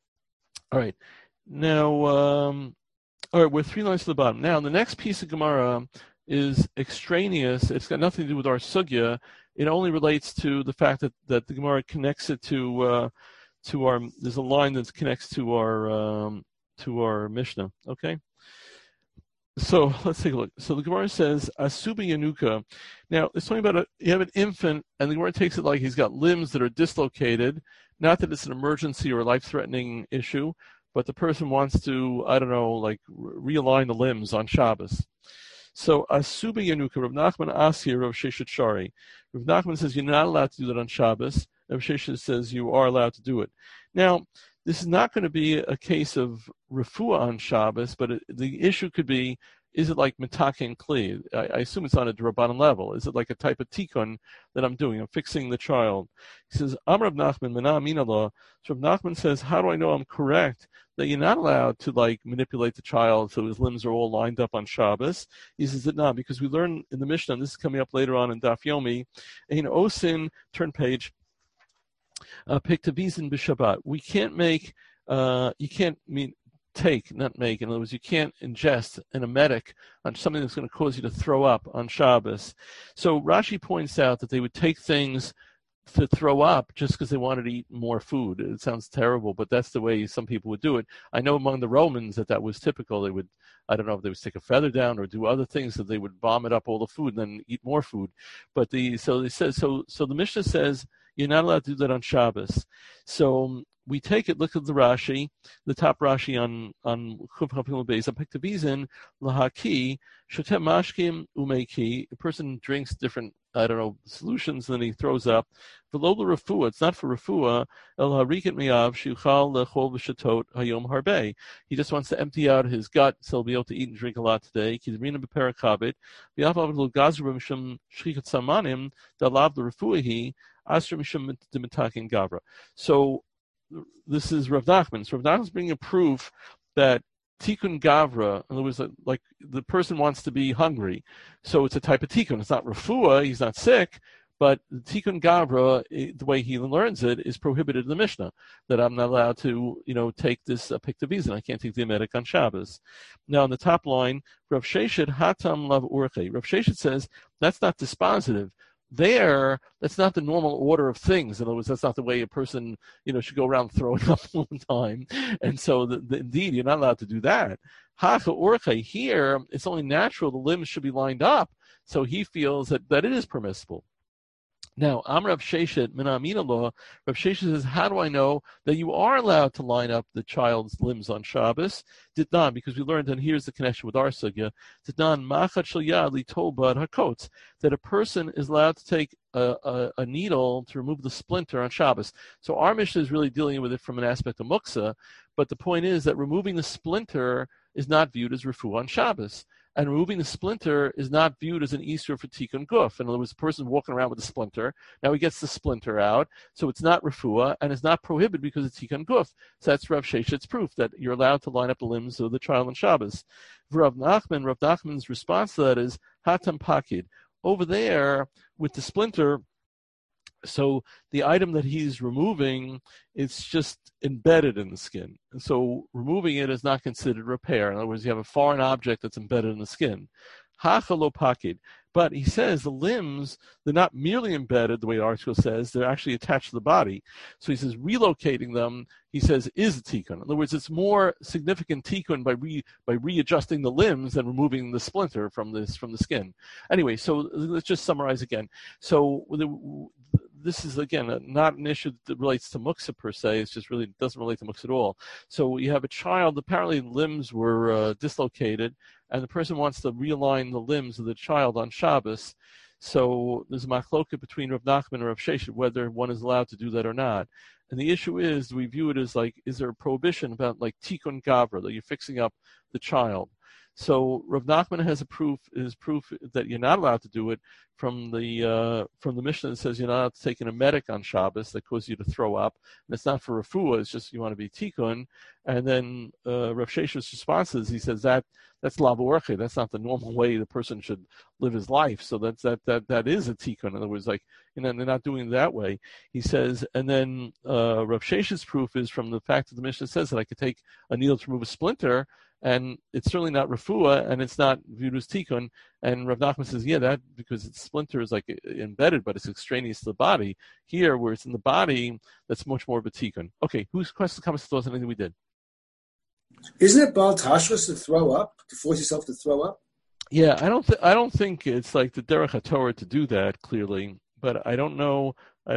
we're 3 lines to the bottom. Now, the next piece of Gemara is extraneous. It's got nothing to do with our sugya. It only relates to the fact that the Gemara connects it to our. There's a line that connects to our Mishnah. Okay. So let's take a look. So the Gemara says Asuba Yanuka. Now it's talking about you have an infant, and the Gemara takes it like he's got limbs that are dislocated. Not that it's an emergency or a life-threatening issue, but the person wants to, I don't know, like realign the limbs on Shabbos. So Asuba Yanuka, Rav Nachman Asir, Rav Sheshet Shari. Rav Nachman says you're not allowed to do that on Shabbos. Rav Sheshet says you are allowed to do it. Now, this is not going to be a case of refuah on Shabbos, but the issue could be, is it like mitaken kli? I assume it's on a D'Rabbanan level. Is it like a type of tikkun that I'm doing? I'm fixing the child. He says, Amar Rav Nachman, Mana Aminallah. So Rav Nachman says, how do I know I'm correct? That you're not allowed to like manipulate the child so his limbs are all lined up on Shabbos. He says that not, because we learn in the Mishnah, and this is coming up later on in Daf Yomi, in Osin, turn page, Piktavizin b'Shabbat. We can't make, you can't not make. In other words, you can't ingest an emetic on something that's going to cause you to throw up on Shabbos. So Rashi points out that they would take things to throw up just because they wanted to eat more food. It sounds terrible, but that's the way some people would do it. I know among the Romans that was typical. They would, I don't know if they would stick a feather down or do other things, that they would vomit up all the food and then eat more food. But so the Mishnah says you're not allowed to do that on Shabbos. So we take it, look at the Rashi, the top Rashi on Chuf Hafil Beis, Piktavizin, Lahaki, Shotem Mashkim Umeki. A person drinks different, solutions, and then he throws up. V'lo l'refuah, it's not for refuah, el hariket miyav, shiuchal lechol v'shatot hayom harbei. He just wants to empty out his gut, so he'll be able to eat and drink a lot today. Kidrina b'perakabit, v'yafav l'gazru b'mishum shchikat samanim, dalav l'refuahi, asr mishum d'mitakin gavra. So this is Rav Nachman. So Rav Nachman's bringing a proof that Tikkun Gavra, in other words, like the person wants to be hungry, so it's a type of Tikkun. It's not refuah, he's not sick, but the Tikkun Gavra, the way he learns it, is prohibited in the Mishnah, that I'm not allowed to, take this Piktavizin. I can't take the emetic on Shabbos. Now, on the top line, Rav Sheshet Hatam Lav Urche. Rav Sheshet says that's not dispositive. There, that's not the normal order of things. In other words, that's not the way a person, should go around throwing up all the time. And so, indeed, you're not allowed to do that. Hacha orche, here, it's only natural the limbs should be lined up. So he feels that it is permissible. Now, Rav Sheshet, Mina Aminallah, Rav Sheshet says, how do I know that you are allowed to line up the child's limbs on Shabbos? Ditnan, because we learned, and here's the connection with our sugya, Ditnan, Machat Shel Yad Litobad Hakotz, that a person is allowed to take a needle to remove the splinter on Shabbos. So our Mishnah is really dealing with it from an aspect of muksa, but the point is that removing the splinter is not viewed as refuah on Shabbos. And removing the splinter is not viewed as an Isur for Tikkun Guf. In other words, the person walking around with a splinter, now he gets the splinter out, so it's not refuah, and it's not prohibited because it's Tikkun Guf. So that's Rav Sheshet's proof that you're allowed to line up the limbs of the child on Shabbos. Rav Nachman's response to that is, Hatam Pakid. Over there, with the splinter, so the item that he's removing, it's just embedded in the skin. And so removing it is not considered repair. In other words, you have a foreign object that's embedded in the skin. Hachalo pakid. But he says the limbs, they're not merely embedded, the way the article says, they're actually attached to the body. So he says relocating them, he says, is a tikkun. In other words, it's more significant tikkun by readjusting the limbs than removing the splinter from the skin. Anyway, so let's just summarize again. So this is, again, not an issue that relates to muksa per se. It's just really doesn't relate to muksa at all. So you have a child, apparently limbs were dislocated, and the person wants to realign the limbs of the child on Shabbos. So there's a machloket between Rav Nachman and Rav Sheshet whether one is allowed to do that or not. And the issue is, we view it as like, is there a prohibition about like tikkun gavra, that you're fixing up the child? So Rav Nachman has proof that you're not allowed to do it from the Mishnah that says you're not allowed to take an emetic on Shabbos that causes you to throw up, and it's not for refuah, it's just you want to be tikkun. And then Rav Sheshet's response is, he says that's lavo orche, that's not the normal way the person should live his life. So that is a tikkun. In other words, like, they're not doing it that way. He says, and then Rav Sheshet's proof is from the fact that the Mishnah says that I could take a needle to remove a splinter, and it's certainly not refuah, and it's not viewed as tikkun. And Rav Nachman says, yeah, that because its splinter is like embedded, but it's extraneous to the body. Here, where it's in the body, that's much more of a tikkun. Okay, whose questions, comments, thoughts, anything we did? Isn't it Baal Tashris to throw up, to force yourself to throw up? Yeah, I don't think it's like the Derech HaTorah to do that clearly, but I don't know how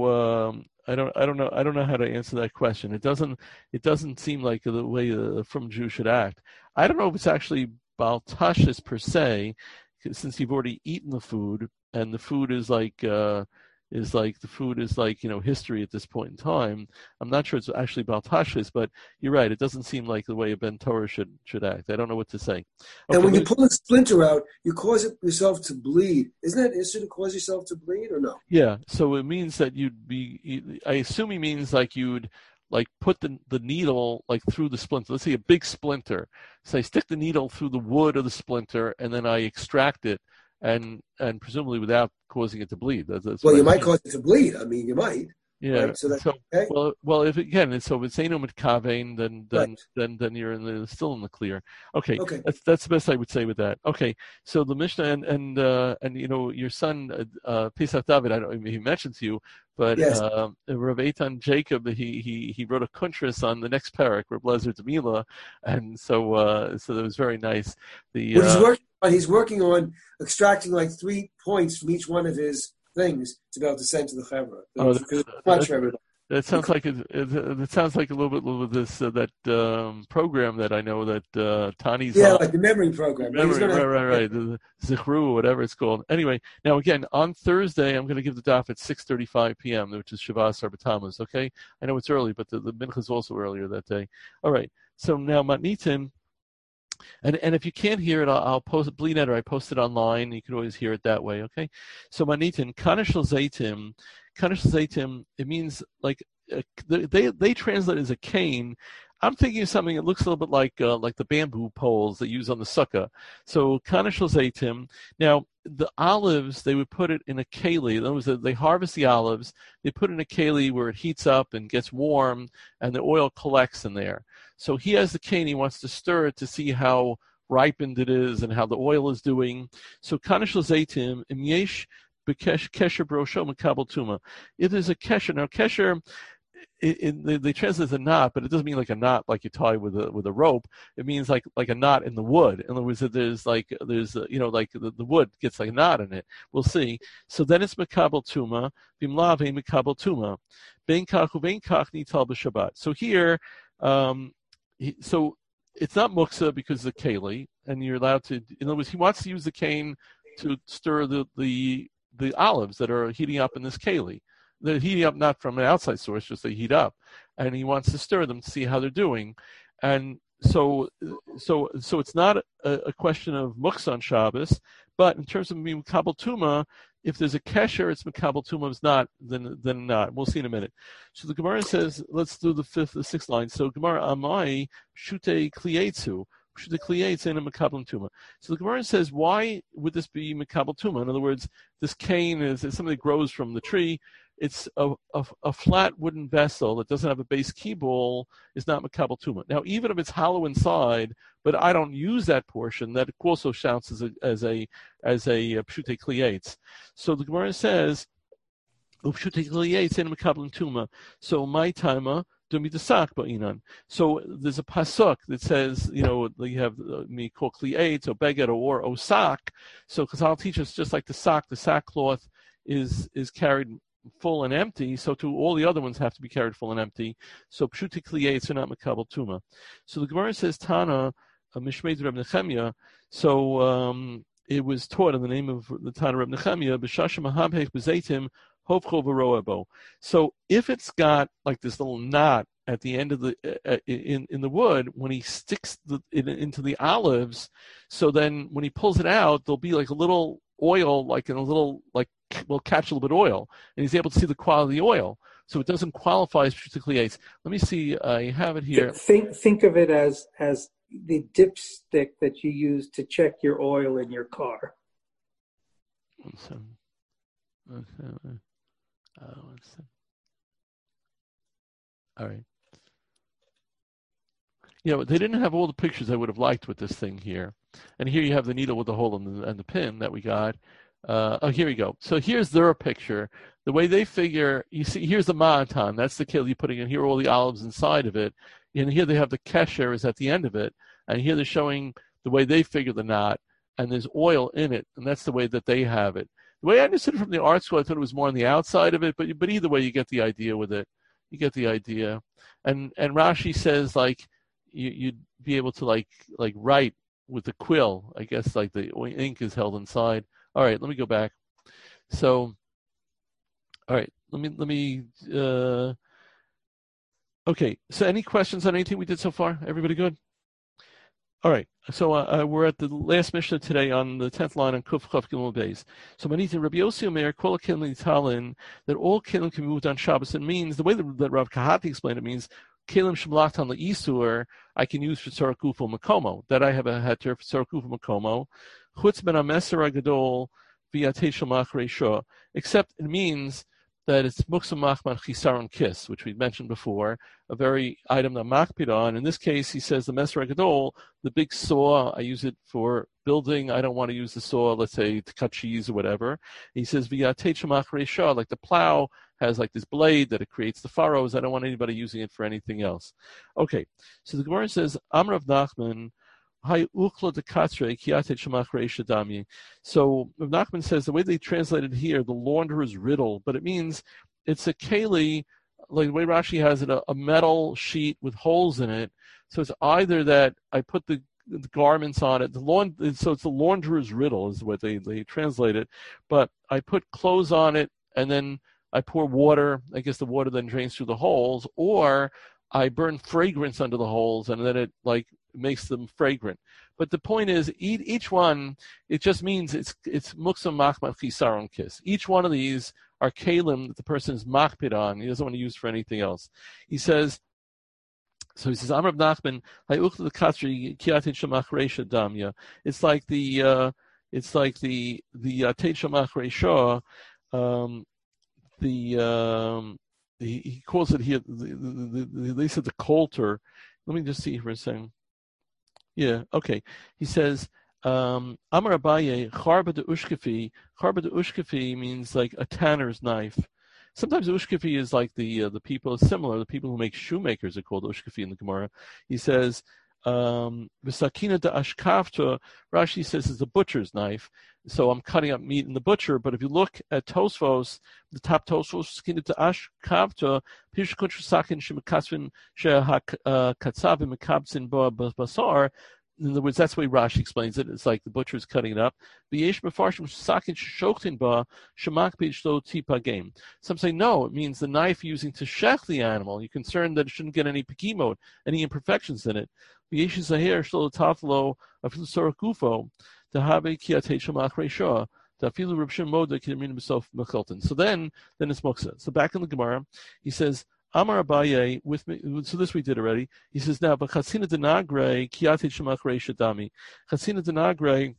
to answer that question. It doesn't seem like the way from Jew should act. I don't know if it's actually Baal Tashris per se, since you've already eaten the food, and the food is like history at this point in time. I'm not sure it's actually Baal Tashris, but you're right. It doesn't seem like the way a Ben Torah should act. I don't know what to say. Okay, and when you pull a splinter out, you cause yourself to bleed. Isn't that issue to cause yourself to bleed, or no? Yeah. So it means that I assume he means like you'd like put the needle like through the splinter. Let's say a big splinter. So I stick the needle through the wood of the splinter, and then I extract it, and presumably without causing it to bleed. That's well, you might cause it to bleed. I mean, you might. Yeah. Right? So that's okay. Well, if it's Eino Mitkavein, then you're still in the clear. Okay. That's the best I would say with that. Okay. So the Mishnah and your son Pesach David, I don't know if he mentioned to you, but yes. Rav Eitan Jacob, he wrote a kuntris on the next parak, Rav Lezer Demila, and so that was very nice. He's working on extracting like 3 points from each one of his things to be able to send to the Chevra. That sounds like it sounds like a little bit this that program that I know that Tani's on. Like the memory program. Right. The Zichru, whatever it's called. Anyway, now again on Thursday I'm going to give the daf at 6:35 p.m., which is Shavas Arba Tammuz. Okay, I know it's early, but the mincha is also earlier that day. All right. So now Matnitin. And if you can't hear it, I'll post it, Bli Neder, I post it online. You can always hear it that way, okay? So Manitin, Kanishal Zaytim, it means like, they translate it as a cane. I'm thinking of something that looks a little bit like the bamboo poles they use on the sukkah. So Kanishal Zaytim. Now, the olives, they would put it in a keli. In other words, they harvest the olives, they put it in a keli where it heats up and gets warm, and the oil collects in there. So he has the cane, he wants to stir it to see how ripened it is and how the oil is doing. So Kanishal Zaytim, im yesh kesher brosho makabel tuma. If there's a kesher, now kesher, they translate as a knot, but it doesn't mean like a knot like you tie with a rope. It means like a knot in the wood. In other words, there's like the wood gets like a knot in it. We'll see. So then it's makabel tuma, bimlave makabel tuma, bein kach ubein kach nital b'Shabbat. So here, so it's not muksa because of the keli, and you're allowed to. In other words, he wants to use the cane to stir the olives that are heating up in this keli. They're heating up not from an outside source, just they heat up, and he wants to stir them to see how they're doing. And it's not a question of muksa on Shabbos, but in terms of Mekabel Tuma, if there's a kesher, it's Mekabel Tuma. If not, then not. We'll see in a minute. So the Gemara says, let's do the sixth line. So Gemara Amai Shute Klietsu. Shute Klietsu in a Mekabel Tuma. So the Gemara says, why would this be Mekabel Tuma? In other words, this cane is something that grows from the tree. It's a flat wooden vessel that doesn't have a base keybowl is not Mekabel Tuma. Now, even if it's hollow inside, but I don't use that portion, that also counts as a pshute klietz. So the Gemara says, pshute klietz in Mekabel Tuma. So my timer. So there's a pasuk that says, you have me call klietz or beged or osak. So because I'll teach us just like the sackcloth is carried full and empty, so too all the other ones have to be carried full and empty. So pshuti klietz are not Mekabel Tuma. So the Gemara says Tana Mishmei Reb Nechemia. So it was taught in the name of the Tana Reb Nechemia b'shashem mahabhech b'zeitim hovcho v'roebo. So if it's got like this little knot at the end of the in the wood, when he sticks it into the olives, so then when he pulls it out, there'll be like a little oil, like in a little will catch a little bit of oil, and he's able to see the quality of the oil. So it doesn't qualify as particularly aids. Let me see. I have it here. Think of it as the dipstick that you use to check your oil in your car. All right. They didn't have all the pictures I would have liked with this thing here. And here you have the needle with the hole and the pin that we got. Here we go. So here's their picture. The way they figure, you see, here's the ma'atan. That's the kale you're putting in. Here are all the olives inside of it. And here they have the kesher is at the end of it. And here they're showing the way they figure the knot. And there's oil in it. And that's the way that they have it. The way I understood it from the art school, I thought it was more on the outside of it. But either way, you get the idea with it. You get the idea. And Rashi says, like, you'd be able to, like write with the quill. I guess, like, the ink is held inside. All right, let me go back. So, all right, let me. Okay. So, any questions on anything we did so far? Everybody good? All right. So we're at the last Mishnah today on the 10th line on Kuf Chav Gimel Beis. So Manita Rabbi Yossi Omer Kol Kelim Talin that all kelim can be moved on Shabbos. It means the way that Rav Kahati explained it means kelim shemlach on the isur I can use for tzara kufu makomo. That I have a heter for tzara kufu makomo. Chutz ben ameser agadol via teishel mach. Except it means that it's muksa machman chisaron kiss, which we mentioned before, a very item that makpid on. In this case, he says the meser gadol, the big saw, I use it for building. I don't want to use the saw, let's say, to cut cheese or whatever. He says via teichamach reisha, like the plow has like this blade that it creates the furrows. I don't want anybody using it for anything else. Okay, so the Gemara says, Amrav Nachman, so Rav Nachman says the way they translated here, the launderer's riddle, but it means it's a keli, like the way Rashi has it, a metal sheet with holes in it. So it's either that I put the garments on it, so it's the launderer's riddle is what they translate it, but I put clothes on it and then I pour water. I guess the water then drains through the holes, or I burn fragrance under the holes and then it makes them fragrant. But the point is, each one, it just means it's muksa machmat chisaron kiss. Each one of these are kalim that the person is machpid on. He doesn't want to use for anything else. He says, Amr Nachman, hayuchla katri kiatin shamach reisha damya. It's like the tait shamach reisha. He calls it here. They said the coulter. Let me just see for a second. Yeah, okay. He says, Amar Abaye, charba de ushkafi. Charba de ushkafi means like a tanner's knife. Sometimes ushkafi is like the people, similar, the people who make shoemakers are called ushkafi in the Gemara. He says, V'sakina de ashkafta, Rashi says is a butcher's knife. So I'm cutting up meat in the butcher, but if you look at Tosfos, the top Tosfos, sakina de ashkafta, pish kutra sakin shemakatzvin sheha katzavim mekabtzin basar, In other words, that's the way Rashi explains it. It's like the butcher is cutting it up. Some say no, it means the knife using to shech the animal. You're concerned that it shouldn't get any pekimot, any imperfections in it. So then it's muksa. So back in the Gemara, he says, Amar Abaye with me. So this we did already. He says now, but Chatzina denagre kiyate shemach reisha dami. Chatzina denagre,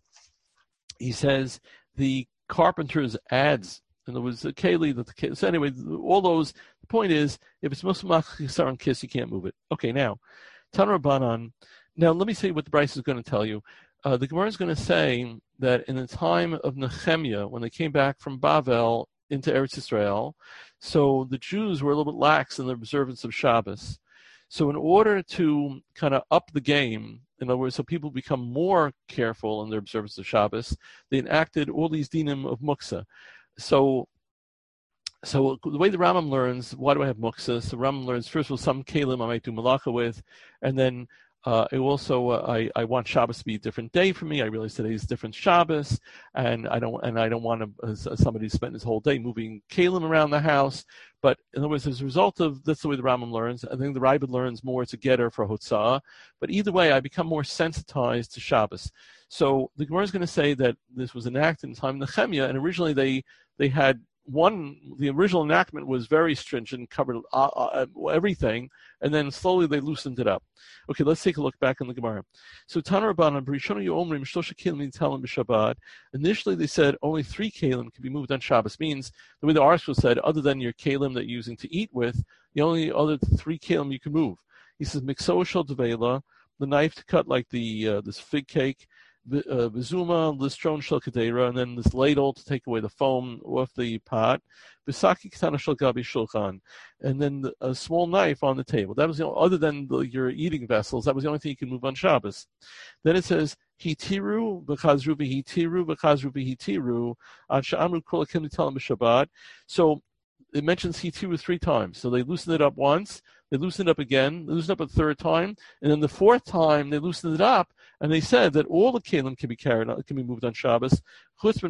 he says the carpenter's adds, and there was a keli that the so anyway, all those. The point is, if it's musmach chisar and kiss, you can't move it. Okay, now Tanur Banan. Now let me say what the Bryce is going to tell you. The Gemara is going to say that in the time of Nehemiah, when they came back from Bavel into Eretz Yisrael, so the Jews were a little bit lax in the observance of Shabbos. So in order to kind of up the game, in other words, so people become more careful in their observance of Shabbos, they enacted all these dinim of muksa. So the way the Rambam learns, why do I have muksa? So Rambam learns, first of all, some kalim I might do malacha with, and then I want Shabbos to be a different day for me. I realize today's different Shabbos, and I don't want somebody to spend his whole day moving kalim around the house. But in other words, as a result of that's the way the Rambam learns. I think the Rabbah learns more to getter for hotzah. But either way, I become more sensitized to Shabbos. So the Gemara is going to say that this was enacted in the time of Nehemiah, and originally they had the original enactment was very stringent, covered everything, and then slowly they loosened it up. Okay, let's take a look back in the Gemara. So Tanur Rabbanan, B'Rishonu Yomrim Shlosha Kelim Nitalim B'Shabbat. Initially, they said only 3 kelim can be moved on Shabbos. Means the way the Arsha said, other than your kelim that you're using to eat with, the only other 3 kelim you can move. He says Mikso Shel Devela, the knife to cut like this fig cake. Vizuma, listron shel kadera, and then this ladle to take away the foam off the pot. Bisaki katana shel gabi shulchan, and then a small knife on the table. That was other than your eating vessels. That was the only thing you could move on Shabbos. Then it says hitiru b'chazru b'hitiru b'chazru b'hitiru ad sha'amru kol hakim nitalim b'Shabbat. So it mentions hitiru 3 times. So they loosened it up once. They loosened it up again. They loosened it up a 3rd time, and then the 4th time they loosened it up, and they said that all the kelim can be moved on Shabbos. So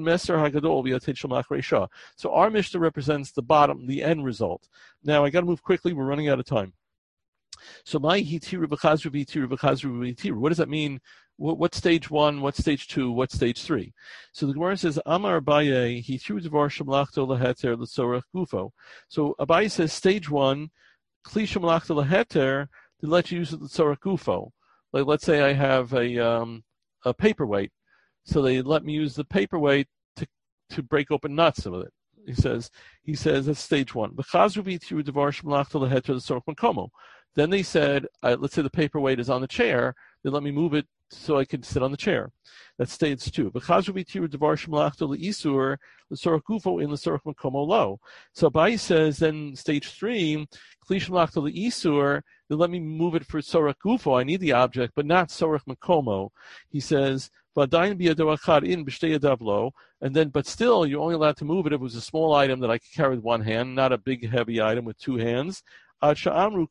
our Mishnah represents the bottom, the end result. Now I got to move quickly. We're running out of time. So my hitiru b'chazru b'hitiru b'chazru b'hitiru. What does that mean? What stage 1? What stage 2? What stage 3? So the Gemara says Amar Abaye hitiru devar shemlachto leheter l'tzorach gufo. So Abaye says stage 1. Kli shemalachta leheter, they let you use it l'tzorach gufo. Like let's say I have a paperweight, so they let me use the paperweight to break open nuts with it. He says that's stage 1. Then they said, let's say the paperweight is on the chair, they let me move it so I could sit on the chair. That's stage 2. So Abai says then stage 3, they let me move it for Sorach Gufo. I need the object, but not Sorach Makomo. He says, but still, you're only allowed to move it if it was a small item that I could carry with one hand, not a big, heavy item with 2 hands. So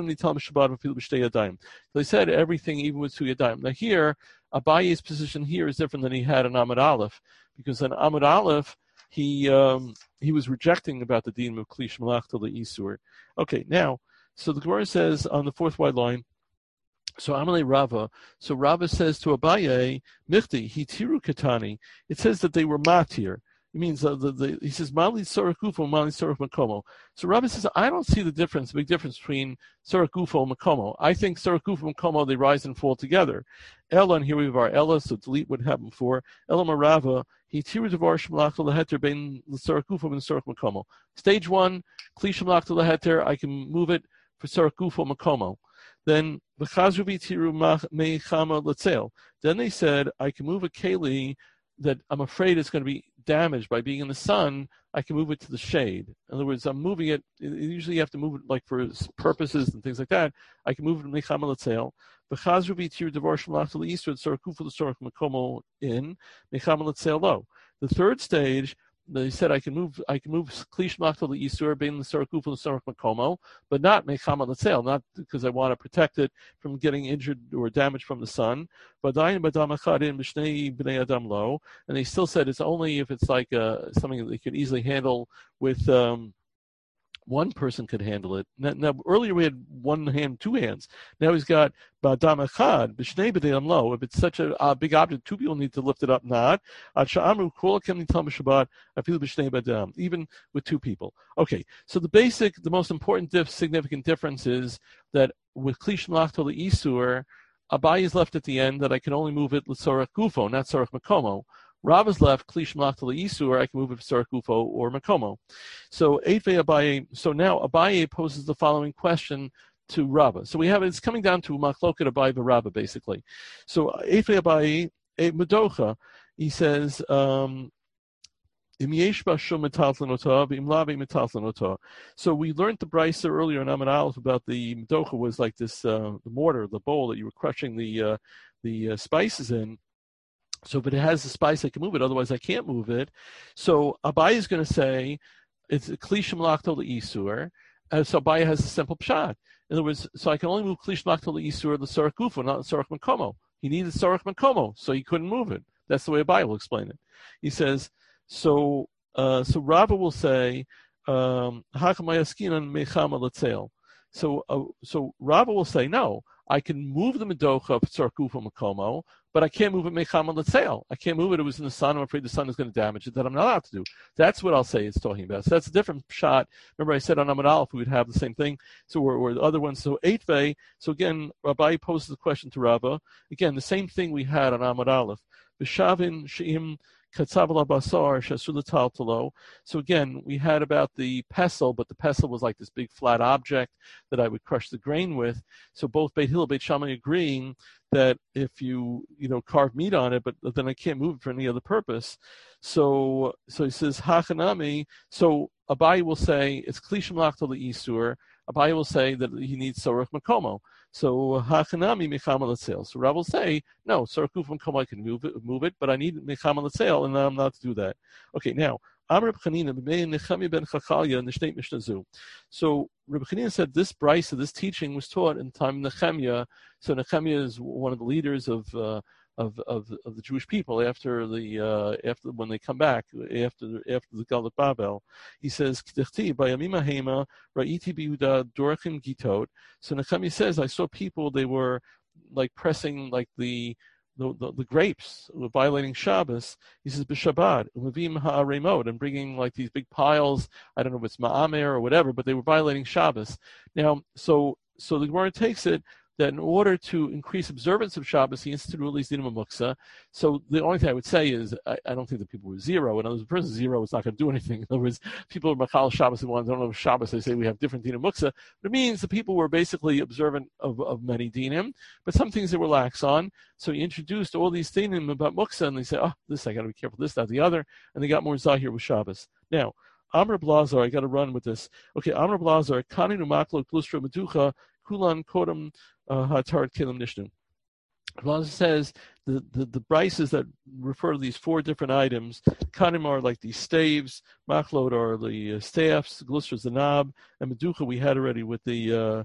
they said everything, even with 2 yadayim. Now here, Abaye's position here is different than he had in Amud Aleph, because in Amud Aleph, he was rejecting about the din of Kli Shemalachta Le'isur. Okay, now, so the Gemara says on the 4th wide line, so Amalei Rava, so Rava says to Abaye, Michti, Hitiru Katani, it says that they were matir. It means he says Mali Sorach Gufo, Mali Sorach Makomo. So Rabbi says, I don't see the big difference between Sorach Gufo and Makomo. I think Sorach Gufo and Makomo, they rise and fall together. Ella, and here we have our Ella, so delete what happened before. Ella Marava, he tiru devar shemlachta leheter bein Sorach Gufo and Sorach Makomo. Stage 1, Kli shemlachta leheter, I can move it for Sorach Gufo Makomo. Then v'chazru v'tiru meichama letzel. Then they said, I can move a keli that I'm afraid it's going to be damaged by being in the sun. I can move it to the shade. In other words, I'm moving it. Usually you have to move it like for purposes and things like that. I can move it to meichama letzel. V'chazru v'tiru devar shemlachta le'isur Sorach Gufo Sorach Makomo in meichama letzel lo. The 3rd stage, they said I can move klish machtal isur bein l'sorach gufo l'sorach makomo, but not mechama l'tzel, not because I want to protect it from getting injured or damaged from the sun. But and they still said it's only if it's like something that they could easily handle with. One person could handle it. Now earlier we had one hand, two hands. Now he's got b'adam echad b'shnei b'dei lo. If it's such a big object, two people need to lift it up. Not even with two people. Okay, so the most important significant difference is that with klish mlachto le'isur, Abaye is left at the end that I can only move it l'tzorach gufo, not tzorach makomo. Rav is left, klish mlachta le'isur, I can move it for tzorach gufo or makomo. So Eitvei Abaye. So now Abaye poses the following question to Rava. So it's coming down to machloket Abaye v'Rava basically. So Eitvei Abaye medocha, he says. So we learned the brisa earlier in Amud Aleph about the medocha was like this the mortar, the bowl that you were crushing the spices in. So, but it has the spice, I can move it. Otherwise, I can't move it. So, Abaye is going to say it's klish mlachto le'isur. So, Abaye has a simple pshat. In other words, so I can only move klish mlachto le'isur l'sorach gufo, not l'sorach makomo. He needed l'sorach makomo, so he couldn't move it. That's the way Abaye will explain it. He says, so Rava will say, hakamayaskinan mechama l'tzel. So Rava will say, no, I can move the medocha of tzorach gufo makomo, but I can't move it mechama l'tzel. I can't move it. It was in the sun. I'm afraid the sun is going to damage it. That I'm not allowed to do. That's what I'll say it's talking about. So that's a different shot. Remember I said on Amud Aleph we would have the same thing. So or the other ones. So Eitvei. So again, Rabbi poses the question to Rava. Again, the same thing we had on Amud Aleph. B'shavin she'im katzav basar shasul l'taltalo. So again, we had about the pestle, but the pestle was like this big flat object that I would crush the grain with. So both Beit Hillel, Beit Shammai agreeing that if you carve meat on it, but then I can't move it for any other purpose. So he says hachanami. So Abaye will say it's klish mlachta le'isur. Abaye will say that he needs sorach makomo. So hachanami mechama l'tzel. So Rav will say no, sorach gufo makomo I can move it, but I need mechama l'tzel, and I'm not to do that. Okay, now. Amar Reb Chanina Nechemia ben Chachalya Nishnei Mishnazu. So Reb Chanina said this brisa, this teaching was taught in the time of Nechemia. So Nechemia is one of the leaders of the Jewish people after when they come back after the Galut Babel. He says K'tichti Bayamim Hema Ra'iti B'Yehuda Dorachim Gitot. So Nechemia says I saw people, they were like pressing like the grapes, were violating Shabbos. He says b'Shabbat, levim ha'aremot, and bringing like these big piles. I don't know if it's ma'amer or whatever, but they were violating Shabbos. Now, so the Gemara takes it that in order to increase observance of Shabbos, he instituted all these dinim muksa. So the only thing I would say is, I don't think that people were zero. In other words, a person zero is not going to do anything. In other words, people are machal Shabbos and don't know Shabbos. They say we have different dinim muksa. But it means the people were basically observant of many dinim, but some things they were lax on. So he introduced all these dinim about muksa, and they say, this I got to be careful, this, that, the other, and they got more zahir with Shabbos. Now, Amr Blazar, I got to run with this. Okay, Amr Blazar, kaninu maklo plustra meducha kulan kodam hatarat kelim nishnu. Blazar says the brises that refer to these four different items, kanim are like these staves, machlot are the staffs, glustra is the knob, and meducha we had already with the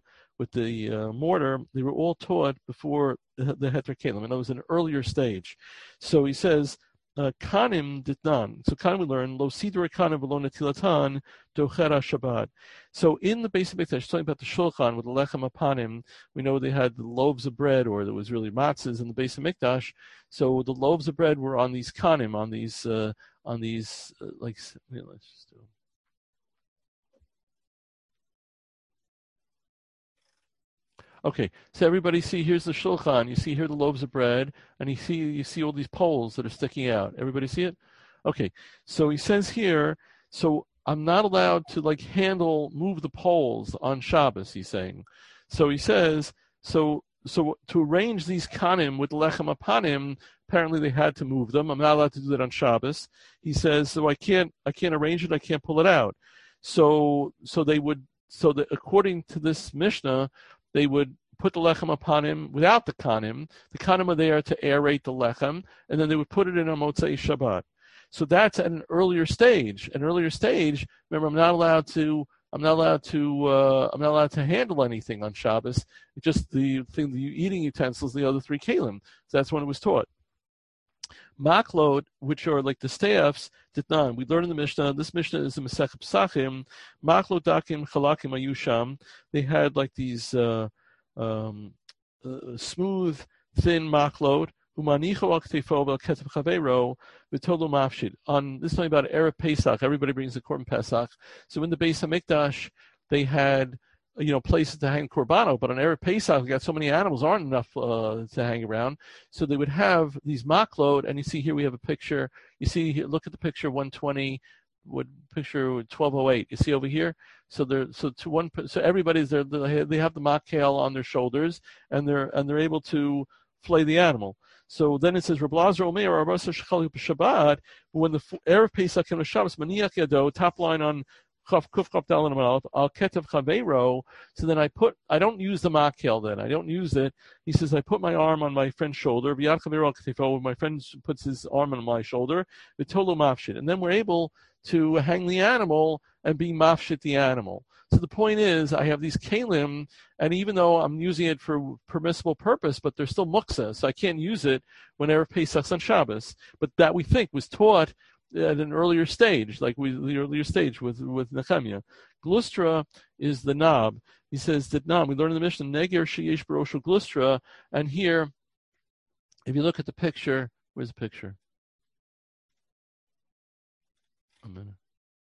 mortar. They were all taught before the heter kelim, and that was an earlier stage. So he says. Kanim ditnan. So kanim we learn lo sidra kanim v'lo netilatan dochera Shabbat. So in the basic Mikdash, talking about the shulchan with the lechem apanim, we know they had the loaves of bread, or there was really matzahs in the basic Mikdash. So the loaves of bread were on these kanim, on these let's just do. Okay, so everybody see, here's the shulchan. You see here the loaves of bread, and you see all these poles that are sticking out. Everybody see it? Okay, so he says here, so I'm not allowed to move the poles on Shabbos, he's saying. So he says, so to arrange these kanim with lechem apanim, apparently they had to move them. I'm not allowed to do that on Shabbos. He says, so I can't arrange it, I can't pull it out. So according to this Mishnah, they would put the lechem upon him without the kanim. The kanim are there to aerate the lechem, and then they would put it in on Motzei Shabbat. So that's at an earlier stage. An earlier stage. Remember, I'm not allowed to handle anything on Shabbos. Just the eating utensils, the other three kalim. So that's when it was taught. Maklot, which are like the staffs, did not. We learned in the Mishnah. This Mishnah is in Masechet Pesachim. Maklot dakim chalakim ayusham. They had like these smooth, thin maklot. Umanicho al ktefo vel ketef chavero v'tolo mafshid. On this is talking about Erev Pesach. Everybody brings a korban Pesach. So in the Beis Hamikdash, they had places to hang korbano, but on Erev Pesach, we got so many animals, aren't enough to hang around. So they would have these maklot, and you see here we have a picture. You see here, look at the picture 120, picture 1208. You see over here. So everybody's there. They have the makkel on their shoulders, and they're able to flay the animal. So then it says, Reb Lazar Omer, Shabbat, when the Erev Pesach came to Shabbos, Maniach Yado, top line on Kuf Kaf Dal Al Ketef Chaveiro. So then I don't use the makkel then. I don't use it. He says, I put my arm on my friend's shoulder. My friend puts his arm on my shoulder. Vitolo mafshit. And then we're able to hang the animal and be mafshit the animal. So the point is, I have these kalim, and even though I'm using it for permissible purpose, but they're still muksa, so I can't use it when Erev Pesach's on Shabbos. But that we think was taught at an earlier stage, the earlier stage with Nehemiah. Glustra is the knob. He says that knob. We learned in the Mishnah Neger sheyesh baroshu glustra, and here, if you look at the picture, where's the picture? A minute.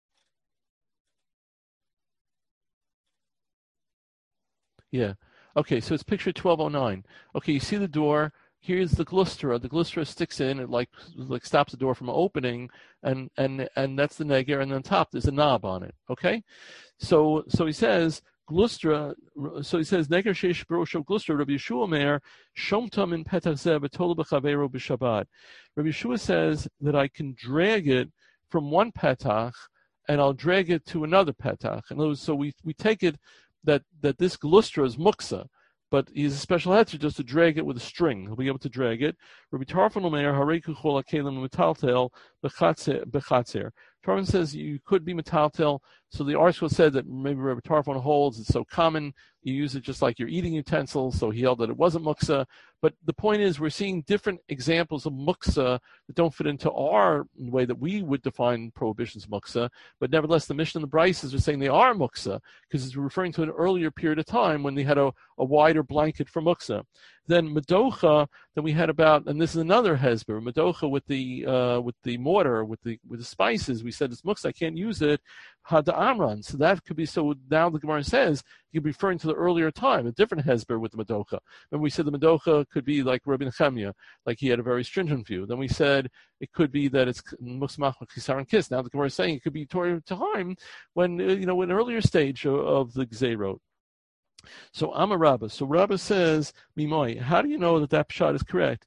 Yeah. Okay, so it's picture 1209. Okay, you see the door. Here's the glustra. The glustra sticks in. It like stops the door from opening, and that's the neger. And on top there's a knob on it. Okay, so he says glustra. So he says neger sheish barosho glustra. Rabbi Yeshua Omer shomtam in petach zeh v'tolu b'chaveiro b'Shabbat. Rabbi Yeshua says that I can drag it from one petach and I'll drag it to another petach. And so we take it that this glustra is muksa, but he's a special heter just to drag it with a string. He'll be able to drag it. Rabbi Tarfon Omer hareku chol hakelim metaltel bechatzer. Tarfon says you could be metaltel. So the article said that maybe Rabbi Tarfon holds it's so common you use it just like your eating utensils. So he held that it wasn't muksa. But the point is, we're seeing different examples of muksa that don't fit into our way that we would define prohibitions of muksa. But nevertheless, the Mishnah and the Brises are saying they are muksa because it's referring to an earlier period of time when they had a wider blanket for muksa. Then medocha, that we had about, and this is another hezber, medocha with the mortar, with the spices. We said it's muksa, I can't use it. Hada amran, so that could be. So now the Gemara says you could be referring to the earlier time, a different hezber with the medocha. Remember we said the medocha could be like Rabbi Nechemia, like he had a very stringent view. Then we said it could be that it's muksmach chisar and kiss. Now the Gemara is saying it could be Torah time when an earlier stage of the gzeirot. So Amar Rabbah. So Rabbah says, Mimoy, how do you know that pshat is correct?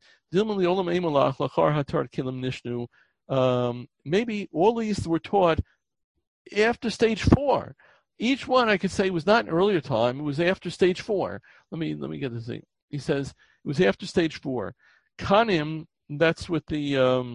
Maybe all these were taught after stage 4. Each one I could say was not an earlier time. It was after stage 4. Let me get this thing. He says it was after stage 4. Kanim, that's with the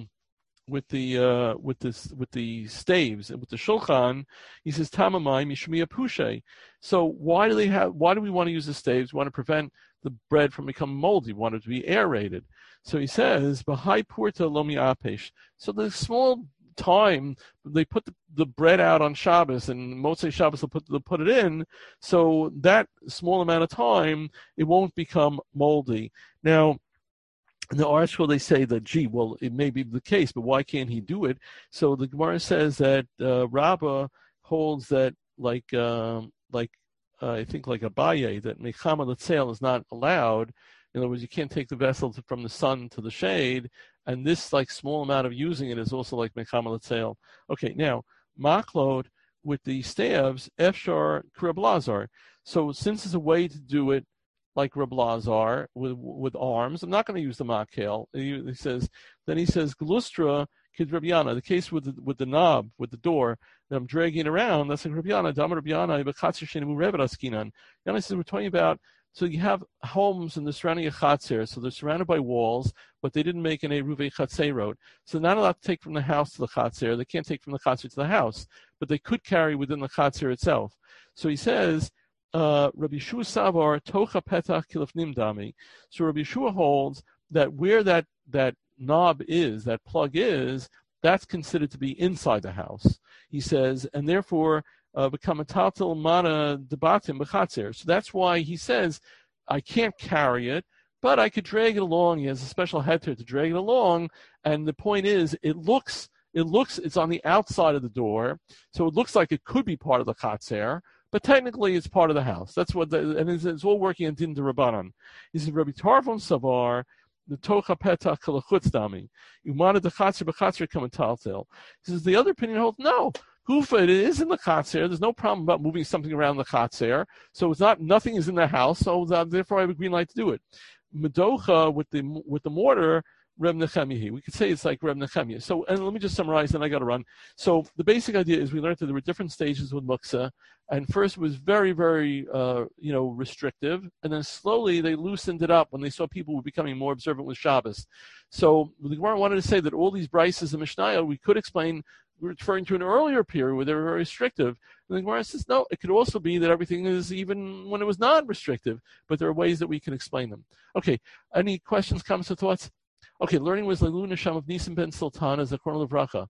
staves and with the shulchan. He says tamamai mishmiya pushe. So why do we want to use the staves? We want to prevent the bread from becoming moldy. We want it to be aerated. So he says bahai purta lomi apesh. So the small time they put the bread out on Shabbos, and Motzei Shabbos they'll put it in, so that small amount of time it won't become moldy. Now in the article they say that it may be the case, but why can't he do it? So the Gemara says that Rabbah holds that I think like Abaye, that mechama l'tzeil is not allowed. In other words, you can't take the vessel from the sun to the shade, and this small amount of using it is also like mechama l'tzeil. Okay, now maklot with the staves, efshar Reb Lazar. So since there's a way to do it like Reb Lazar with arms, I'm not going to use the makkel. He says glustra kid Reb Yana. The case with the knob, with the door that I'm dragging around, that's like Reb Yana. Dama Reb Yana, Yana says we're talking about So you have homes in the surrounding Chatzer, so they're surrounded by walls, but they didn't make an Eruve Chatzerot. So they're not allowed to take from the house to the Chatzer. They can't take from the Chatzer to the house, but they could carry within the Chatzer itself. So he says, Rabbi Yeshua Savar Tocha Petach Kilafnim Dami. So Rabbi Yeshua holds that where that knob is, that plug is, that's considered to be inside the house. He says, and therefore become a taltal mana debatim b'chatzer. So that's why he says, I can't carry it, but I could drag it along. He has a special heter to drag it along, and the point is, it's on the outside of the door, so it looks like it could be part of the chatzer, but technically it's part of the house. That's what, and it's all working in din d'Rabbanan. He says, Rabbi Tarfon Savar, the tocha petach kalachutz dami. You wanted the chatzer b'chatzer come and taltel. He says the other opinion holds no. Gufa, it is in the chatzer. There's no problem about moving something around the chatzer. So it's not, nothing is in the house. So therefore I have a green light to do it. Medocha with the mortar, Reb Nechemia. We could say it's like Reb Nechemia. So, and let me just summarize, then I got to run. So the basic idea is we learned that there were different stages with muksa, and first it was very, very, restrictive, and then slowly they loosened it up when they saw people were becoming more observant with Shabbos. So the Gemara wanted to say that all these brises and Mishnayot we could explain referring to an earlier period where they were very restrictive. And the Gemara says, no, it could also be that everything is even when it was non-restrictive, but there are ways that we can explain them. Okay, any questions, comments, or thoughts? Okay, learning was Leilu Neshama of Nisim ben Sultan as a Korban Levracha.